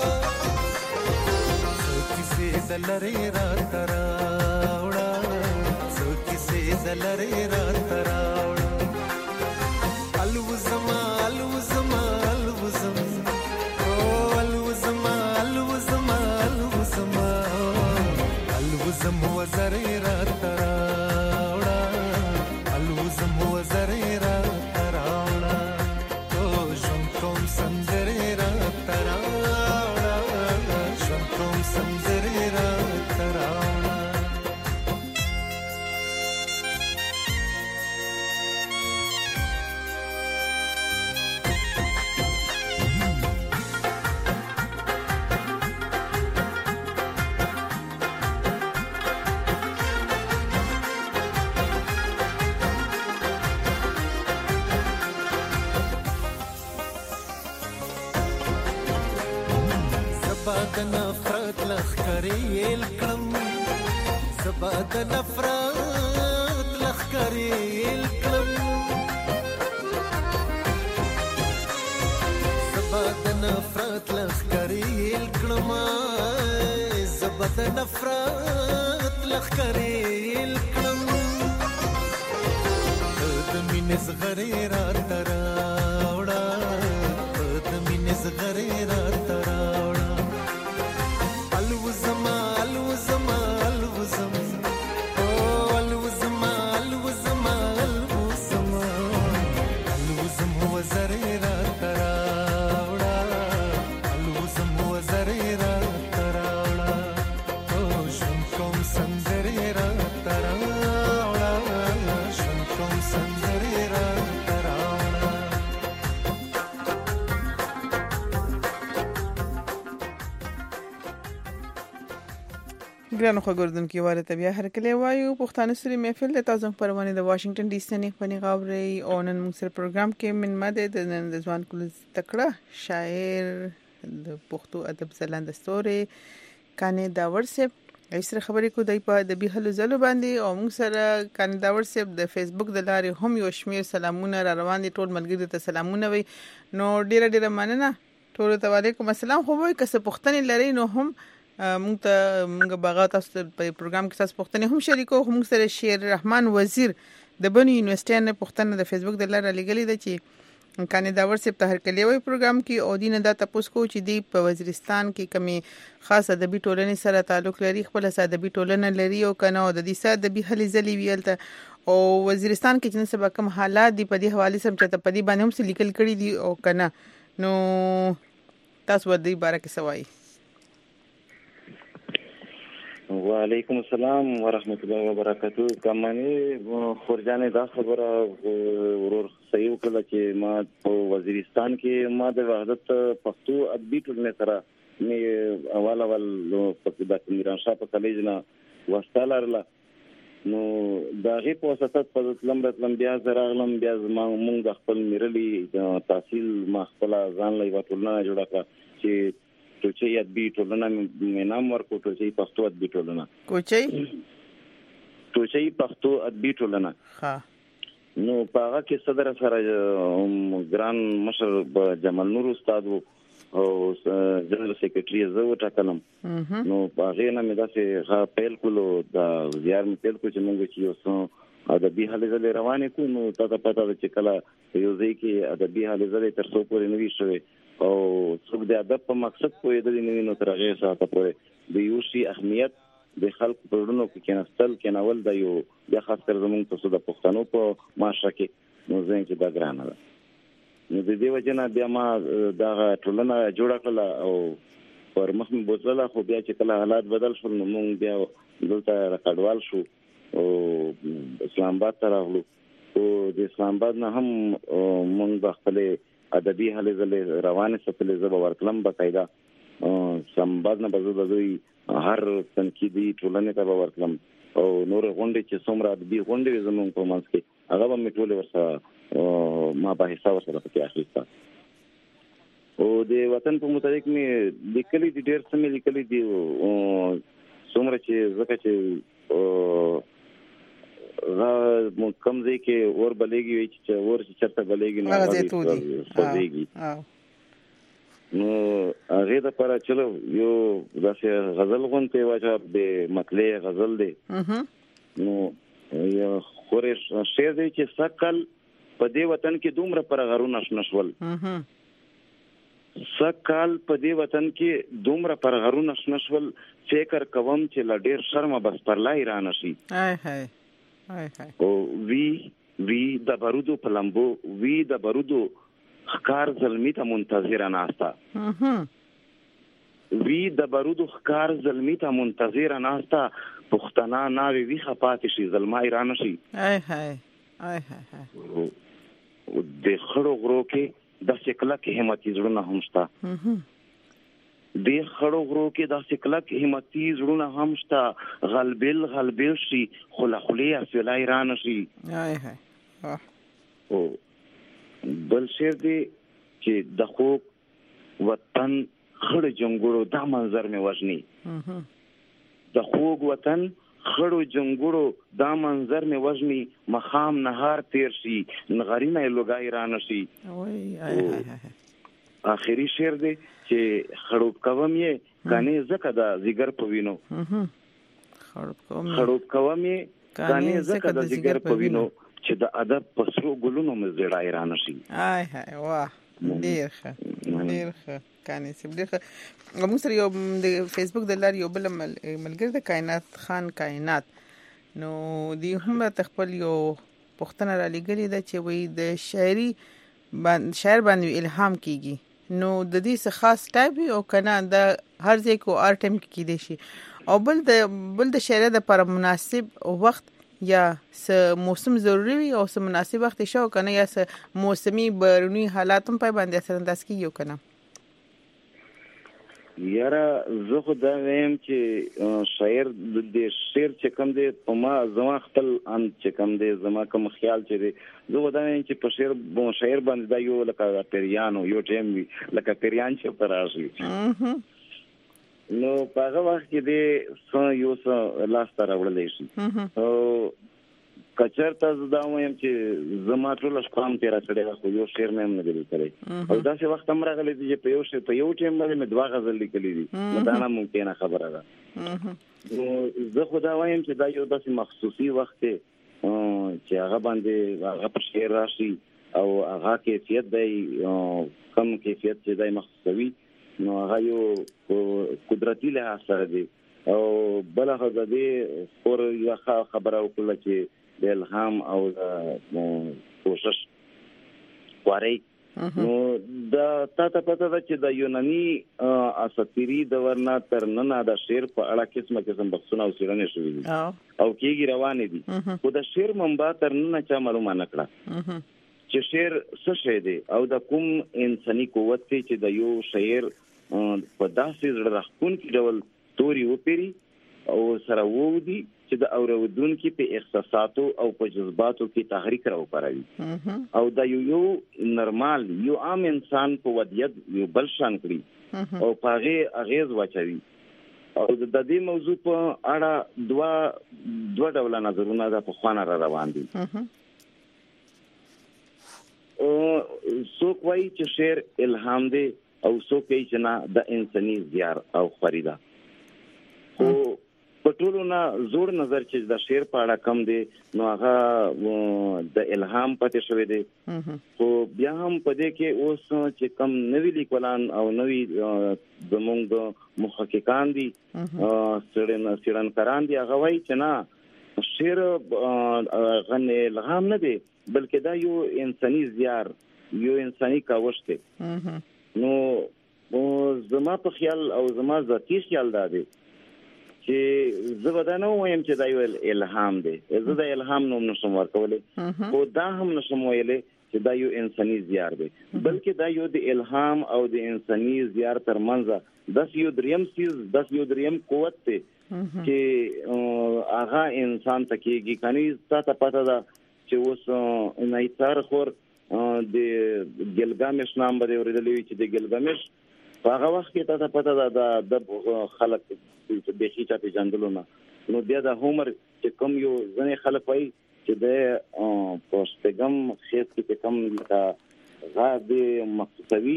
[SPEAKER 9] څوکې سي دلري راته راوړه څوکې سي دلري راته راوړه الوزما الوزما الوزم او الوزما الوزما الوزما الوزم هو زرې را تراوړه الوزم هو زرې را تراوړه او ژوند کوم سندرې را تراوړه ژوند کوم سندرې را تراوړه زباد نفرت لخکری الکلم زباد نفرت لخکری الکلم زباد نفرت لخکری الکلم زباد نفرت لخکری الکلم د مینې زغری را تراوړه د مینې زغری را تراوړه الوزما الوزما الوزم او الوزما الوزما الوزما الوزم هو زرې را تراوړه الوزم هو زرې را تراوړه او ژوند کوم سندرې را تراوړه ژوند کوم سندرې را تراوړه
[SPEAKER 5] ګرانو خبردونکو واره ته بیا هرکلی وایو پښتانه سری محفل د تاسو پروانه د واشنگټن ډي سي نه پنی غاوري او نن موږ سره پروګرام کې من ماده د نن د ځوان کول تکړه شاعر د پښتو ادب زلاند ستوري کانه داور سیب ایسره خبرې کو دای په د بهلو زلو باندې او موږ سره کانه داور سیب د فیسبوک د لارې هم یو شمیر سلامونه را روان دي ټول ملګری ته سلامونه وي نو ډیره ډیره مننه ټول ته وعلیکم السلام خو وای که څه پښتني لري نو هم موږ ته موږ باغات تاسو په پروګرام کې تاسو پښتني هم شریکو موږ سره شیر رحمان وزیر د بنو یونیورسيټي نه پښتنه د فیسبوک د لارې لګلې ده چې کانه داور سپ ته هر کلی وای پروګرام کې او دینه دا تاسو کو چې دی په وزیرستان کې کمی خاص ادبي ټولنې سره تعلق لري خپل ادبي ټولنه لري او کنه د دې ساده ادبي هلي ځلې ویلته او وزیرستان کې چې سبا کوم حالات دی په دې حواله سم چې ته په دې باندې هم څه لیکل کړی دی او کنه نو تاسو ور دې بارے کې سوای.
[SPEAKER 6] وعلیکم السلام ورحمۃ اللہ وبرکاتہ. کمانی خورجانې دا خبره ورور صحیح وکړه چې ما په وزیرستان کې ما د وحدت پښتو ادبي ټولنې سره مې اول اول په د میران شاه په کالج نه وستا لرله نو دا غي په وسط په تلم راتلم بیا زراغلم بیا مونږ د خپل میرلی تحصیل ما خپل ځان لای وټولنه جوړه کړه چې ټوچي ادبي ټولنه مې نام ورکو ټوچي پښتو ادبي ټولنه
[SPEAKER 5] کوچي
[SPEAKER 6] ټوچي پښتو ادبي ټولنه ها نو پاغه کې صدر سره ګران مشر جمال نور استاد او جنرال سیکریټری زو ټاکلم نو هغه نه مې داسې غا پیل کولو دا زیار مې پیل کو چې موږ چې یو څو ادبي حالې زله روانې کو نو تاسو پته ده چې کله یو ځای کې ادبي حالې زله تر څو پورې نوي شوي او څوک د ادب په مقصد پوهې د نوي نو تر هغه ساعته پورې د یو شی اهمیت د خلکو په ورونو کې کېناستل کېناول د یو بیا خاص کر زموږ تاسو د پښتنو په معاشره کې نو ځین چې دا ګرانه ده نو د دې وجنه بیا ما دا ټولنه جوړه کړه او پر مخ مې بوتله خو بیا چې کله حالات بدل شول نو موږ بیا دلته راکړوال شو او اسلام آباد ته راغلو او د اسلام آباد نه هم موږ خپل ادبي حالې زله روانه سپلې زب ورکلم بقاعده اسلام آباد نه بزو بزوي هر تنقیدي ټولنه ته ورکلم او نور غونډې چې څومره ادبي غونډې زموږ په منځ کې هغه به مې ټول ورسره ما به حساب سره پکې اخیسته او د وطن په متعلق مې لیکلي دي ډېر څه مې لیکلي دي څومره چې ځکه چې را کم ځای کې اور بلېږي وي چې اور چې چرته بلېږي نو هغه نو هغه د پر چلو یو داسې غزل غونته واچا به مطلع غزل دی نو یو خورش شعر دی چې سکل په دې وطن کې دومره پر غرونه نشول سکل په دې وطن کې دومره پر غرونه نشول فکر کوم چې لا ډېر شرم بس پر لای را نشي هاي هاي هاي هاي او وی وی د بارودو پلمبو وی د بارودو خکار زلمی ته منتظر ناستا وی د بارودو خکار زلمی ته منتظر ناستا پښتنا ناوی وی خپات شي زلمای را نشي هاي هاي هاي هاي د خړو غرو کې د شکل کې همتي زړونه همشتا د خړو غرو کې د شکل کې همتي زړونه همشتا غلبل غلبل شي خلخلي اسلای را نشي هاي هاي او بل شعر دی چې د خو وطن خړ جنګړو دا منظر مې وژني د خوږ وطن خړو جنګړو دا منظر مې وژني مخام نهار تیر شي نغرینه لوګای را نشي اخري شعر دی چې خړو کوم یې کانه زکه دا زیګر پوینو خړو کوم یې کانه زکه دا زیګر پوینو چې د ادب پسرو ګلونو مې زړای را نشي آی هاي واه ډیر ښه ډیر ښه کانه سم ډیر ښه موږ سره یو د فیسبوک د لاري یو بل ملګری د کائنات خان کائنات نو دی هم تخپل یو پښتنه را لګلې ده چې وای د شاعري باندې شاعر باندې الهام کیږي نو د دې څه خاص ټایپ او کنه د هر ځای کو ار ټایم کې کیدي شي او بل د بل د شاعر د پر مناسب وخت یا س موسم ضروری وي او س مناسب وخت شو کنه یا س موسمي بارونی حالاتم په باندې اثر انداز کیږي کنه یاره زه خو دا ویم چې شاعر د شعر چې کوم دی په ما زما خپل ان چې کوم دی زما کوم خیال چې دی زه دا ویم چې په شعر بو شاعر باندې دا یو لکه پیریانو یو ټیم وی لکه پیریان چې پر راشي نو په هغه وخت کې د سو یو سو لاس تر وړلې شي او کچرته زدا وایم چې زما ټول شپام تیر کړی خو یو شعر مې نه دی کړی او دا څه وخت هم راغلی چې په یو شعر په یو ټیم باندې مې دوا غزل لیکلې دي دا نه ممکنه خبره ده نو زه خو دا وایم چې دا یو داسې مخصوصي وخت چې هغه باندې هغه په شعر راشي او هغه کیفیت دی کم کیفیت چې دی مخصوصي نو هغه یو قدرتي له اثر دی او بل هغه دې خور یو خبره وکړه چې د الهام او د کوشش واري نو دا تاسو پته ده چې د یوناني اساطيري د ورنا تر نن د شعر په اړه قسمه قسم بحثونه او څېړنې شوې دي او کېږي روانې دي خو د شعر منبع تر نن چا معلومه نه کړه چې شعر څه شی دی او د کوم انساني قوت چې د یو شاعر په داسې زړه راښکونکي ډول توري وپیري او سره وودي چې د اوریدونکو په احساساتو او په جذباتو کې تحریک راوپاروي او دا یو یو نورمال یو عام انسان په وضعیت یو بل شان کړی او په هغه اغیز واچوي. او د دې موضوع په اړه دوا دوه ډول نظرونه د پخوانه را روان دي. او څوک وایي چې شعر الهام دی او څوک وایي چې نه د انساني زیار او خریدا. خو په ټولو نه زوړ نظر چې د شعر په اړه کم دی نو هغه د الهام پاتې شوی دی. خو بیا هم په دې کې اوس چې کم نوی لیکوالان او نوی زموږ محققان دي سړن سړنکاران دي هغه وایي چې نه شعر غن الهام نه دی بلکې دا یو انساني زیار یو انساني کاوش دی. نو زما په خیال او زما ذاتی خیال دا دی چې زه به دا نه وایم چې دا یو الهام دی. زه د الهام نوم نشم ورکولی خو دا هم نشم ویلی چې دا یو انساني زیار دی بلکې دا یو د الهام او د انساني زیار ترمنځ داس یو دریم سیز داس یو دریم قوت دی چې هغه انسان ته کېږي. کني تاسو پته ده چې اوس نایتار خور د ګلګامش نام به اورېدلې چې د ګلګامش په هغه وخت کې تاسو پته ده د خلک چې د هیڅ په جندلو نه نو بیا د هومر چې کوم یو ځنې خلک وایي چې د پوسټګم خیس کې کوم کا غاد مقصوی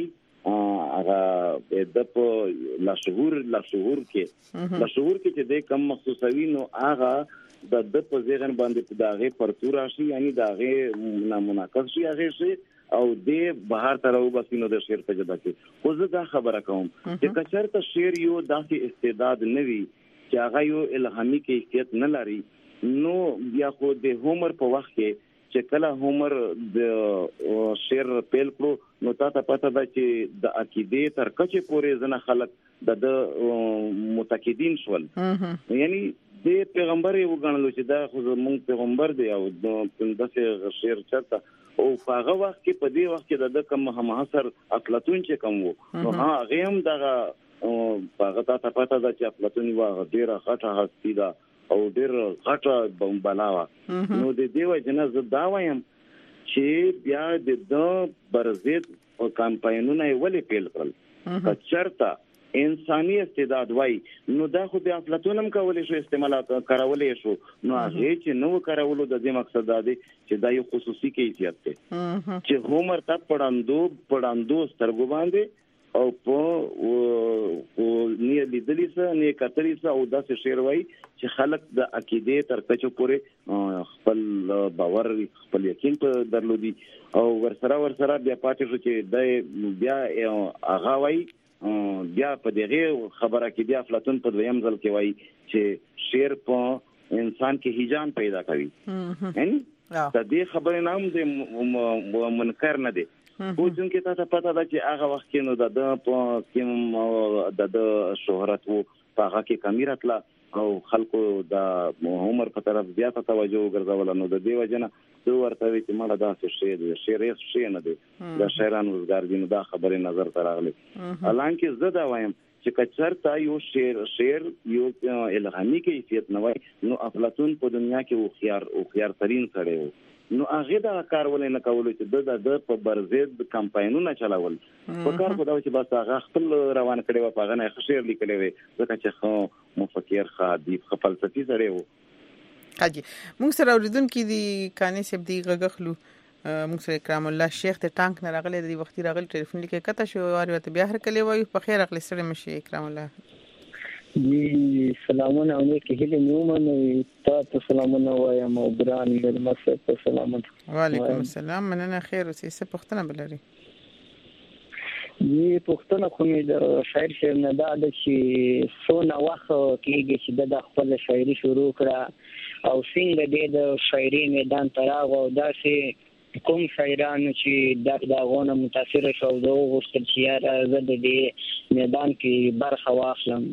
[SPEAKER 6] هغه د په لاشعور لاشعور کې لاشعور کې چې د کم مخصوصوي نو هغه د د په ذهن باندې داغه پرتور راشي یعنی داغه نامناقض شي هغه شي او د بهر تر او بسینو د شعر په جدا کې خو زه دا خبره کوم چې کچرته شعر یو داسې استعداد نوي چې هغه یو الهامي کیفیت نه لري نو بیا خو د هومر په وخت کې چې کله هومر د شعر پیل کړو نو تاسو پته ده چې د عقیده تر کچې پورې ځنه خلک د متقیدین شول یعنی د پیغمبر یو غنلو چې دا خو مونږ پیغمبر دی او د دغه شعر چرته او هغه وخت کې په دې وخت کې د کوم هم حصر افلاطون چې کوم وو نو هغه هم دغه هغه تاسو پته ده چې افلاطون واغ ډیره غټه هستی ده او ډیر غټه بلاوه نو د دې وجنه زه دا وایم چې بیا د برزید او کمپاینونه ولې پیل کړل کچرتا انساني استعداد وای نو دا خو بیا افلاطون هم کولای شو استعمالات کارولای شو نو هغه چې نو کارولو د دې مقصد دا دی چې دا یو خصوصي کیفیت دی چې هومر ته پړاندو پړاندو سترګو باندې او په نیه لیدلی سره نیه کتلی سره او داسې شعر وای چې خلک د عقیده تر کچو پورې خپل باور خپل یقین په درلودي او ورسره ورسره بیا پاتې شو چې د بیا هغه وای بیا په دغه خبره کې بیا افلاطون په دویم ځل کې وای چې شعر په انسان کې هیجان پیدا کوي یعنی د دې خبرې نام د منکر نه دی خو څنګه تاسو پته ده چې هغه وخت کې نو د په کوم د شهرت او په هغه کې کمی راتله او خلکو د عمر په طرف زیاته توجه وګرځول نو د دې وجنه دوی ورته وی چې مړه داسې شی دی شعر یې شی نه دی د شاعرانو روزګار دي نو دا خبره نظر ته راغلی حالانکه زه دا وایم چې کچرتا یو شعر شعر یو الهامي کیفیت نه وای نو افلاطون په دنیا کې او خيار او خيار ترين کړي وو نو هغه دا کار ولې نه کولو چې د په برزید کمپاینونه چلاول په کار کو دا چې بس هغه خپل روان کړي و په غنه خشیر لیکلې وي ځکه چې خو مفکر خادي خپل فلسفي سره وو
[SPEAKER 5] حاجی موږ سره اوریدونکو دي کانی سب دی غغخلو موږ سره کرام الله شیخ ته ټانک نه راغلی د وختي راغلی ټلیفون لیکه کته شو واره ته بیا هر کله وای په خیر اخلي سره مشي کرام الله
[SPEAKER 7] جی سلامونه علیکم هله نیومن تاسو سلامونه وایم او بران ملمسه په سلامت
[SPEAKER 5] وعلیکم السلام مننه خیر اوسې څه پښتنه بلري
[SPEAKER 7] جی پښتنه خو می د شاعر شعر نه دا د چې سونه واخ کېږي چې د خپل شاعري شروع کړه او څنګه د شاعري میدان تراغ او داسې کوم شاعرانو چې د داغونه متاثر شو او د غوښتل چې یاره زه د دې میدان کې برخه واخلم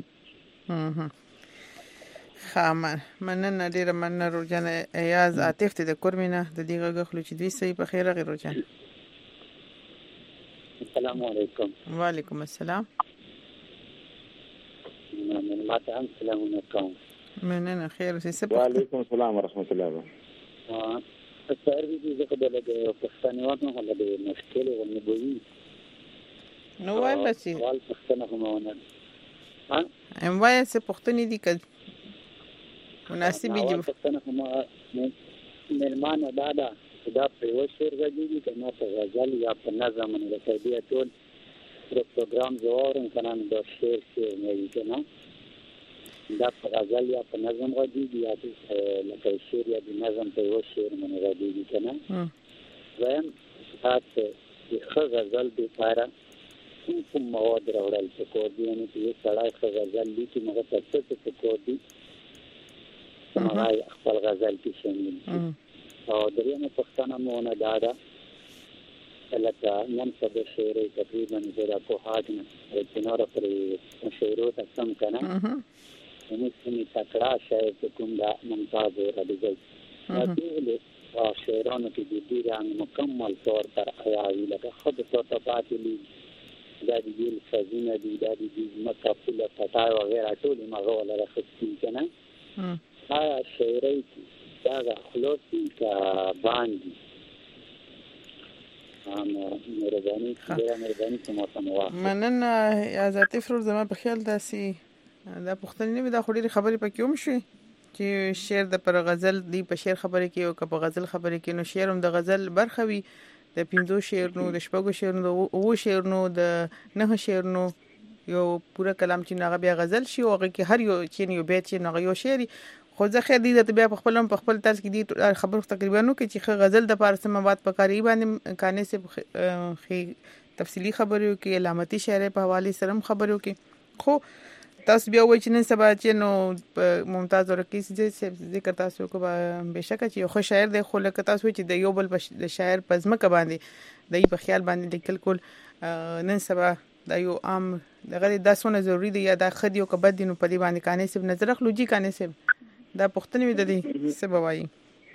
[SPEAKER 5] خامن مننه ډیره مننه روجان ایاز عاطف ته د کورمینه د دې غغخلو چې دوی سي په خیر غیر روجان
[SPEAKER 7] السلام علیکم
[SPEAKER 5] وعلیکم السلام
[SPEAKER 7] من ماته هم سلام علیکم
[SPEAKER 5] مننه خیر اوسې.
[SPEAKER 6] وعلیکم السلام ورحمت الله
[SPEAKER 10] وبرکاته. سر دې زه خدای له پښتنوات نه هله د مشکل غنبوي
[SPEAKER 5] نو وای بچي
[SPEAKER 10] وال پښتنه همونه ها
[SPEAKER 5] ام وای څه پښتنې دي کړ مناسب دي
[SPEAKER 10] پښتنه هم ملمان دادا دا په یو شعر غږیږي کنه په غزل یا په نظم نه لکه ټول پروګرام زوورن کنه د شعر شعر نه وي کنه دا په غزل یا په نظم غږیږي یا په لکه شعر یا د نظم په یو شعر نه غږیږي کنه زم تاسو د غزل د لپاره کوم مواد راوړل چې کو دي نه چې سړی غزل لیکي مګر تاسو ته څه کو دي سمای خپل غزل کې شامل دي او درېمه پښتنه مونږ دادا لکه نن څه د شعر تقریبا د کوهاټ نه چې نور پر شعرو تاسو کنه موږ سمې تکړه شاعر کوم دا ممتاز راځي ټول شعرانو کې د دې رنګ مکمل طور پر ایاوي لکه خود ته پاتې دا د دې فزینه دي دا د دې مکافله پټای او غیره ټول مغول راخستي کنه آیا شعري دا خلاصي کا باندې ام مهرباني ډیره مهرباني کومه سموا
[SPEAKER 5] منن آزاد افروز زما په خیال داسي دا پښتنې نه دا خوري خبرې پکې هم شي چې شعر د پر غزل دی په شعر خبرې کې او په غزل خبرې کې نو شعر هم د غزل برخه وي د پینځو شعرونو د شپږو شعرونو او شعرونو د نه شعرونو یو پورا کلام چې ناغه بیا غزل شي او هغه کې هر یو چې یو بیت چې ناغه یو شعري خو ځکه خیر دي د بیا په خپل په خپل طرز کې دي خبر تقریبا نو کې چې غزل د پارس مواد په کاری باندې کانه سه تفصیلی خبرو کې علامتي شعر په حواله سره خبرو کې خو تاسو بیا وایئ چې نن سبا چې نو ممتاز ورکی چې ذکر تاسو کو به شک چې خو شاعر د خو لکه تاسو چې د یو بل د شاعر پزما ک باندې د په خیال باندې لیکل کول نن سبا د یو عام دغه داسونه ضروری دی یا د خدیو ک بد دینو په دی باندې کانه سب نظر خلوجی کانه سب دا پښتنې وي د دې سبب وایي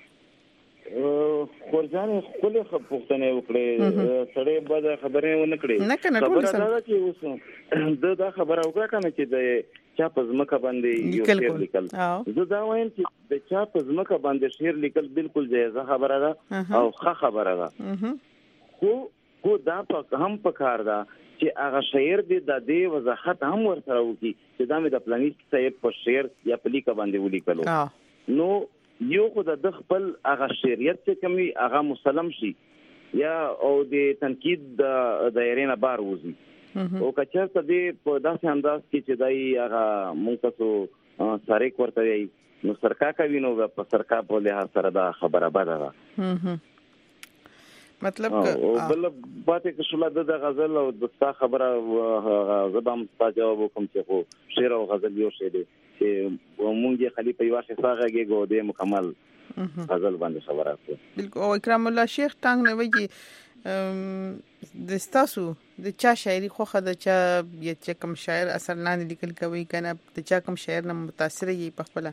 [SPEAKER 6] خورجان خپل پښتنه وکړي سړی به خبرې ونه کړې
[SPEAKER 5] نه کنه ټول
[SPEAKER 6] سم چې اوس د دا خبره وکړه کنه چې د چا په ځمکه باندې یو شعر لیکل زه دا وایم چې د چا په ځمکه باندې شعر لیکل بالکل جایزه خبره ده او ښه خبره ده خو خو دا په هم په کار ده چې هغه شاعر د دې وضاحت هم ورسره وکړي چې دا مې د پلانیست صاحب په شعر یا په لیکه باندې ولیکلو نو یو خو د خپل هغه شریعت څخه کمی هغه مسلم شي یا او د تنقید د دایره نه بار وځي او کچا ته د په داسې انداز کې چې دای هغه مونږ تاسو ساري کوته وي نو سرکا کوي نو په سرکا په لحاظ سره دا خبره بده ده
[SPEAKER 5] مطلب
[SPEAKER 6] او بل پاتې کښله د غزل او د ستا خبره زبم تا جواب کوم چې خو شعر او غزل یو شی دی چې مونږه خلیفہ یو شخص هغه ګو د مکمل غزل باندې خبره کوي
[SPEAKER 5] بالکل او اکرام الله شیخ ټنګ نه وایي د ستاسو د چا شاعري خوخه د چا چې کوم شاعر اثر نه لیکل کوي کنه د چا کوم شاعر نه متاثر یي په خپل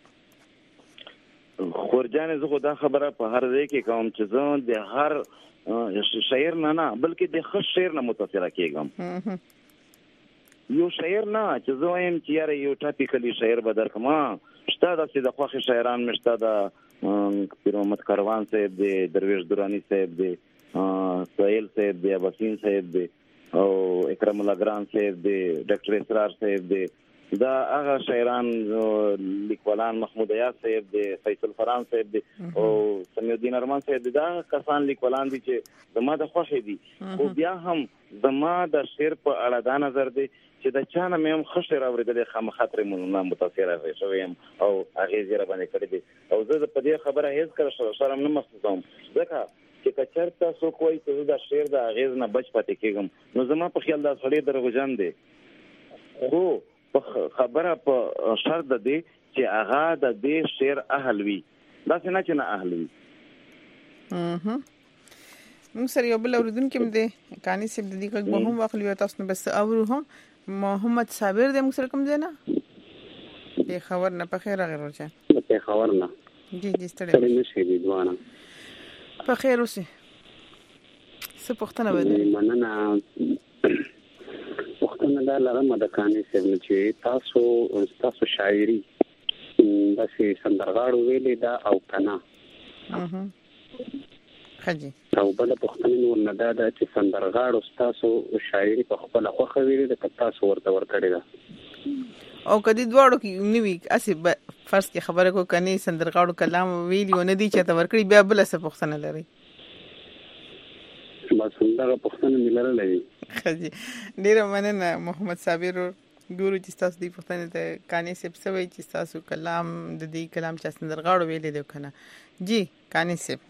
[SPEAKER 6] خورجان زه خو دا خبره په هر ځای کې کوم چې زه د هر شاعر نه نه بلکې د ښه شاعر نه متاثر کېږم یو شاعر نه چې زه وایم چې یاره یو ټاپیکلی شاعر به درکما شته داسې د خوښې شاعران مې شته د پیر محمد کاروان صاحب دی درویش درانی صاحب دی سهیل صاحب دی اباسین صاحب دی او اکرم الله ګران صاحب دی ډاکټر اسرار صاحب دی دا هغه شاعران لیکوالان محمود ایاز صاحب دی فیصل فران صاحب دی او سمیع الدین ارمان صاحب دی دا کسان لیکوالان دي چې زما د خوښې دي او بیا هم زما د شعر په اړه دا نظر دی چې د چا نه مې هم ښه شعر اورېدلی خامخا ترې نه متاثره شوی یم او اغېز یې راباندې کړی دی او زه په دې خبره هېڅ کله شرم نه محسوسوم ځکه چې که چېرته څوک وایي چې زه د شعر د اغېز نه بچ پاتې کېږم نو زما په خیال دا سړی دروغجن دی خو په خبره په شرط ده دی چې هغه د دې شعر اهل وي داسې نه چې نه اهل وي
[SPEAKER 5] موږ سره یو بل اوریدونکی هم دی کانی صاحب د دې غږ به هم واخلو تاسو نه بس اورو هم محمد صابر دی موږ سره کوم دی نه په خبر نه په خیر غیر ورچا
[SPEAKER 10] په خبر نه
[SPEAKER 5] جی جی ستړي
[SPEAKER 10] نشي دي دوانه
[SPEAKER 5] په خیر اوسه څه پوښتنه وکړه
[SPEAKER 10] مننه پوښتنه دا لرم د کانی صاحب چې تاسو تاسو شاعري داسې سندرغاړو ویلې ده او کنه.
[SPEAKER 5] خجي
[SPEAKER 10] او بل پوښتنه نور نه ده چې سندرغاړو تاسو شاعري په خپل خوخه ویلې ده که تاسو ورته ورکړی ده
[SPEAKER 5] او کدی دواړو کې نیوي اسی فرض کې خبره کو کني سندرغاړو کلام ویلی او نه دی چې ته ورکړي بیا بل څه پوښتنه لري
[SPEAKER 10] بس دا پوښتنه ملره لري.
[SPEAKER 5] خجي ډیر مننه محمد صابر ګورو چې تاسو دې پوښتنه ته کاني سپ سوي چې تاسو کلام د دې کلام چې سندرغاړو ویلې دی کنه جی کاني سپ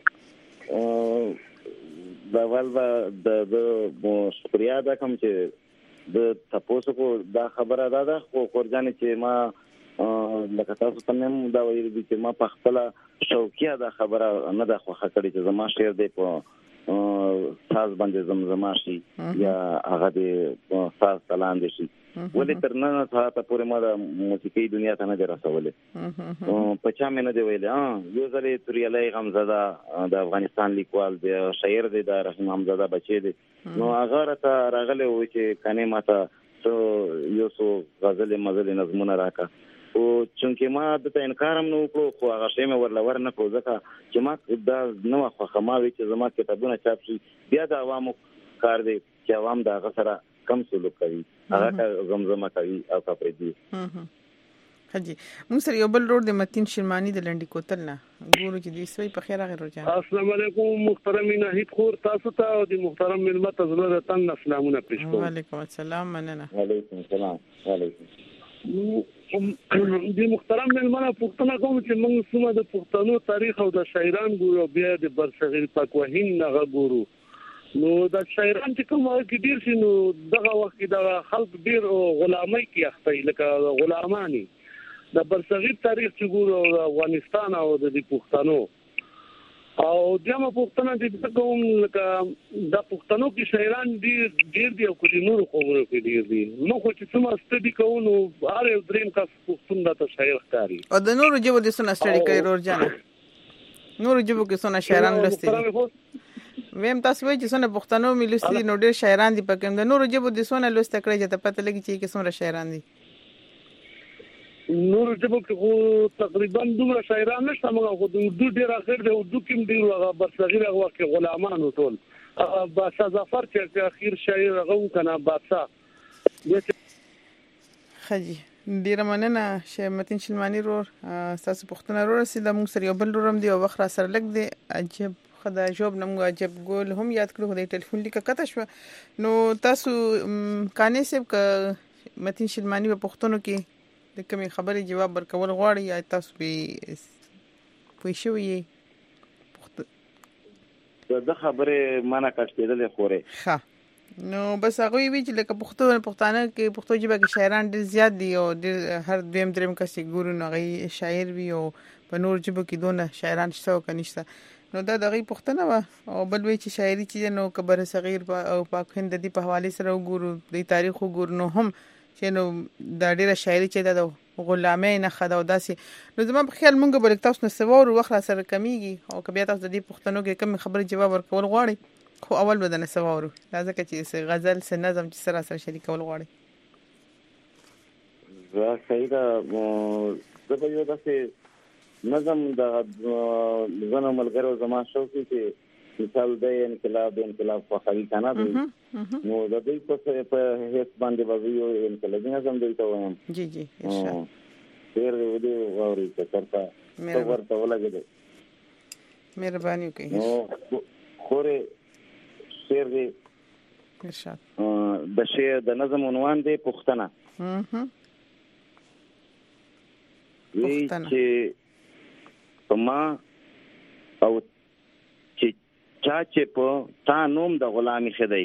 [SPEAKER 6] دا ولوا د د شکریا دا کوم چې د تاسو کو دا خبره ده دا خو قرجان چې ما لکه تاسو ته هم دا ویل دي چې ما په خپل شوقیا دا خبره نه ده خو خکړی چې زما شعر دی په ساز باندې زمزمه شي یا هغه د ساز کلام دي شي ولې تر نن ته پورې ما د موسیقي دنیا ته نه رسولې په چا مې نه دی ویلې ها یو ځلې تریالي غمزاده د افغانستان لیکوال دی شاعر دی د رحیم حمزاده بچی دی نو هغه راته راغلی و چې کني ماته یو څو غزل مزل نظمونه راکا او چونکې ما د ته انکار هم نه وکړو خو هغه شی مې ورله ورنه کړو ځکه چې ما دا نو خوښه ما وی چې زما کتابونه چاپ شي بیا د عوامو کار دی چې عوام د هغه سره کم سلوک کوي هغه زمزمه کوي او کاپری دي.
[SPEAKER 5] حجي موږ سره یو بل روډ د متین شرمانی د لنډی کوتل نه ګورو چې دې سوي په خیر غیر ورجان.
[SPEAKER 11] السلام علیکم محترم ناهید خور تاسو ته او د محترم ملمت زړه تن اسلامونه پېښ کوم.
[SPEAKER 5] وعلیکم السلام مننه.
[SPEAKER 6] وعلیکم السلام. وعلیکم
[SPEAKER 11] د محترم ملمنه پښتنه کوم چې موږ سمه د پښتنو تاریخ او د شاعران ګورو بیا د برصغیر پاکوهین نه ګورو نو د شاعران چې کوم کې ډیر شي نو دغه وخت د خلک ډیر غلامۍ کې اخته لکه غلامانی د برصغیر تاریخ چې ګورو افغانستان او د پښتنو او دغه پښتنه د کوم لکه د پښتنو کې شاعران ډیر ډیر دی او کله نور خبرو کې ډیر دي نو خو چې څومره ستدي کوو هر یو دریم کس پښتون د شاعر ښکاری
[SPEAKER 5] او د نورو جبو د سونه ستړي کوي ورجانه نورو جبو کې سونه شاعران لستي ویم تاسو وایي چې څونه پښتنو ملوستي نو ډېر شاعران دي پکې د نورو جبو د څونه لوست کړی چې ته پته لګي چې څومره شاعران دي
[SPEAKER 11] نورو جبو کې تقریبا دومره شاعران نشته موږ خو د اردو ډېر اخر د اردو کې ډېر هغه برصغیر هغه کې غلامانو ټول بادشاه ظفر چې اخیر شاعر هغه کنه بادشاه
[SPEAKER 5] خجي ډیر مننه شه متین شلمانی رور تاسو پښتنه رور سي د موږ سره یو بل رورم دی او وخت را سره لګ دی عجب خدای جواب نمګه عجب ګول هم یاد کړو د ټلیفون لیکه کته شو نو تاسو کانې سب ک متین شلمانی په پښتنو کې د کومې خبرې جواب ورکول غواړي یا تاسو به پوښوي
[SPEAKER 6] د خبره معنا کټېدل خوره
[SPEAKER 5] ها نو بس هغه وی چې لکه پښتو پښتانه کې پښتو ژبه کې شاعران ډېر زیات دي او هر دویم دریم کسي ګورو نو غي شاعر وي او په نور ژبه کې دونه شاعران شته او کنيشته نو دا دغه پښتنه وا او بل وی چې شاعري چې نو کبر صغیر او پاک هند د په حواله سره وګورو د تاریخ وګورو نو هم چې نو دا ډیره شاعري چې دا غلامۍ نه خدا او داسي نو زما په خیال مونږ به تاسو نه سوار وخت سره کمیږي او کبه تاسو د دې پښتنو کې کوم خبره جواب ورکول غواړي خو اول بدن سوار لازم چې غزل سه نظم چې سره سره شریکول غواړي
[SPEAKER 6] زه سیدا زه به یو داسې نظم د زنه ملګرو زما شوق چې مثال د انقلاب انقلاب په خالي کنه نو د دې په په هیڅ باندې وایو انقلابي نظم دی ته وایم
[SPEAKER 5] جی جی ارشاد
[SPEAKER 6] ډیر دی ووري چې ترته تو ورته ولګي
[SPEAKER 5] مهرباني وکړئ
[SPEAKER 6] نو خوره شعر دی
[SPEAKER 5] ارشاد
[SPEAKER 6] د شعر د نظم عنوان دی پښتنه
[SPEAKER 5] پښتنه
[SPEAKER 6] چې پما او چې چا چې په تا نوم د غلامي خدای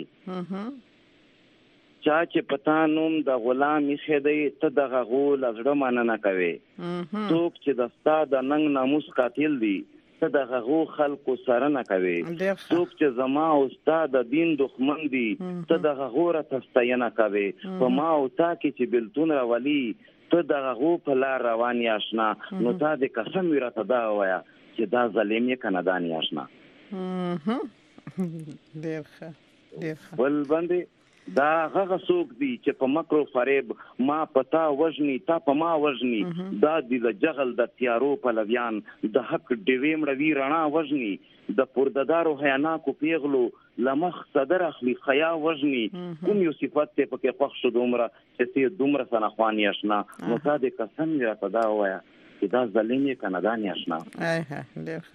[SPEAKER 6] چا چې په تا نوم د غلامي خدای ته د غول ازړه مننه کوي څوک چې د ستا د ننګ ناموس قاتل دی ته د غو خلکو سره نه کوي څوک چې زما او ستا د دین دښمن دی ته د غوره تستاینه کوي په ما او تا کې چې بلتون راولي ته د غو په لار روان یاشنا نو تا د قسم ورته دا وایا چې دا ظلم یې کنه دانی آشنا
[SPEAKER 5] ډیر ښه ډیر ښه
[SPEAKER 6] ول باندې دا هغه څوک دی چې په مکر او فریب ما پتا وژني تا په ما وژني دا د جغل د تیارو پلویان د حق ډیوې مړوي رڼا وژني د پرددارو حیاناکو پیغلو لمخ صدر اخلي خیا وژني کوم یو صفت ته پکې خوښ شو دومره چې ته دومره سنخواني آشنا نو تا دې قسم یا صدا وایا چې دا ظلمي کنادان آشنا
[SPEAKER 5] اه ډیر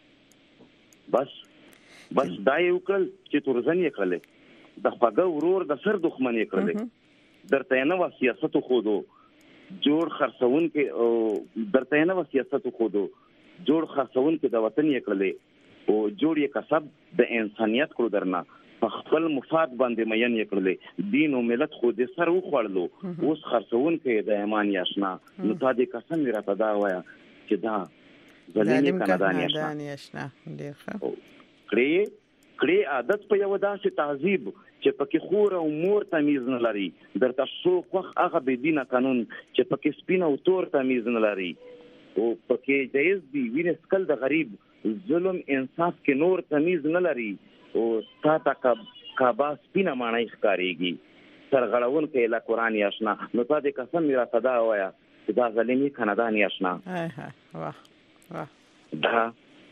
[SPEAKER 5] ښه
[SPEAKER 6] بس بس دا یو کل چې تورزن یې کړل د خواږه ورور د سر دښمن یې کړل درته نه و سیاست خو دو جوړ خرڅون کې درته نه و سیاست خو دو جوړ خرڅون کې د وطن یې کړل او جوړ یې کسب د انسانيت کړو درنه په خپل مفاد باندې مېن یې کړل دین او ملت خو دې سر وخوړلو اوس خرڅون کې د ایمان یاشنا نو تا دې قسم راته دا وایا چې دا ظلم کنادان
[SPEAKER 5] یاشنا ډیر ښه
[SPEAKER 6] کړي کړي عادت په یو داسې تعذيب چې پکې خور او مور تمیز نه لري درته شو خوخ هغه به دینه قانون چې پکې سپین او تور تمیز نه لري او پکې جایز دی وینې سکل د غریب ظلم انصاف کې نور تمیز نه لري او تا تا کعبه سپینه معنی ښکاریږي سرغړون کې لا قرآن آشنا نو تا دې قسم میرا صدا وایا چې دا ظلمي خاندان آشنا
[SPEAKER 5] واه واه
[SPEAKER 6] دا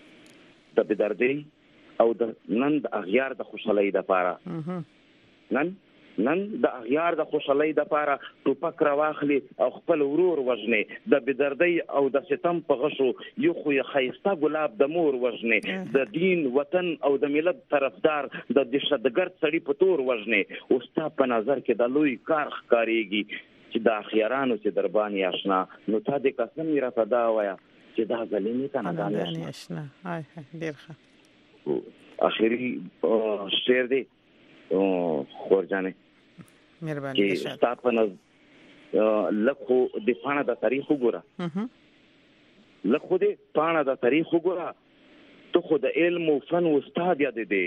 [SPEAKER 6] د بدردي او د نن د اغیار د خوشحالۍ د پاره نن نن د اغیار د خوشحالۍ د پاره ټوپک راواخلي او خپل ورور وژني د بدردۍ او د ستم په غشو یو خو خیسته ګلاب د مور وژني د دین وطن او د ملت طرفدار د دشتګرد سړی په تور وژني او ستا په نظر کې د لوی کار ښکاریږي چې د اخیارانو چې دربانې آشنا نو تا دې قسم راته دا وایا چې دا ظلمي کنه
[SPEAKER 5] آشنا هاي ډیر ښه
[SPEAKER 6] آخری شعر دی خور جانه
[SPEAKER 5] مهرباني
[SPEAKER 6] چې ستاپنه لکه د پاڼه د تاریخ وګوره لکه د پاڼه د تاریخ وګوره ته خو د علم او فن استاد یاد دی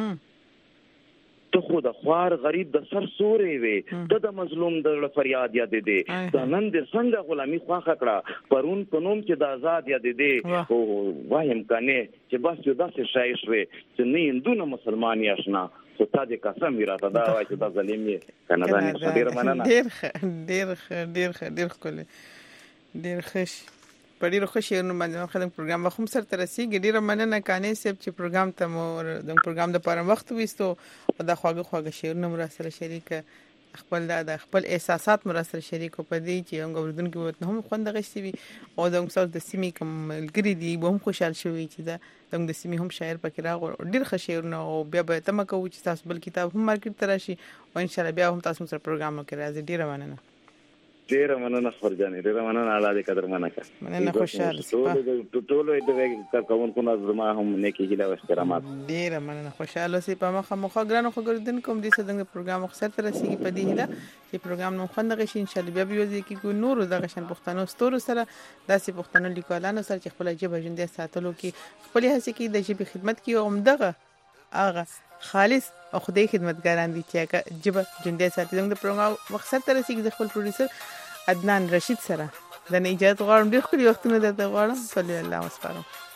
[SPEAKER 6] ته خو د خوار غریب د سر سورې وي ته د مظلوم د فریاد یاد دی د نن د څنګه غلامي خواخه کړه پرون په نوم چې د آزاد یاد دی او وایم کنه چې بس یو داسې شای شوي چې نه هندونه مسلمان آشنا خو تا دې قسم راته دا وایي چې دا ظلم یې کنه دا ډیر مننه
[SPEAKER 5] ډیر ډیر ډیر ډیر خل ډیر خوش په ډیرو خوشی نو باندې خلک پروګرام وخت سره ترسيږي ډیره مننه کانې سیب چې پروګرام ته مو د پروګرام د لپاره وخت وېستو او د خواږه خواږه شعرونه مو سره شریک خپل د خپل احساسات مو سره شریک په دې چې موږ اوردونکو وته هم خوند غشتي وي او د موږ د سیمې کوم ملګری دي به هم خوشاله شوي چې دا د سیمې هم شاعر پکې راغور ډیر ښه شعرونه او بیا به تم کوو چې تاسو بل کتاب هم مارکیټ ته راشي او ان شاء الله بیا هم تاسو سره پروګرام وکړي راځي ډیره مننه
[SPEAKER 6] ډیره مننه خورجانې ډیره مننه الله دې قدر مننه کا
[SPEAKER 5] مننه خوشاله
[SPEAKER 6] ټول ټول دې کوونکو نظر ما هم نیکی ګلا او احترامات
[SPEAKER 5] ډیره مننه خوشاله سي په مخه مخه ګرانو خو ګردن کوم دې څنګه پروګرام خسر تر رسیدي په دې هله چې پروګرام نو خوند غشي ان شاء الله بیا به یو کې نور دغه شان پښتنو ستورو سره داسې پښتنو لیکوالانو سره چې خپل جبه ژوند ساتلو کې خپل هڅه کې د جبه خدمت کې اومدغه اغه خالص او خدای خدمتګاران دي چې جبه ژوند ساتي زموږ پروګرام مقصد تر رسیدي خپل پروډوسر عدنان رشید سره د نه اجازه غواړم ډېر خوري وختونه درته غواړم صلی الله وسلم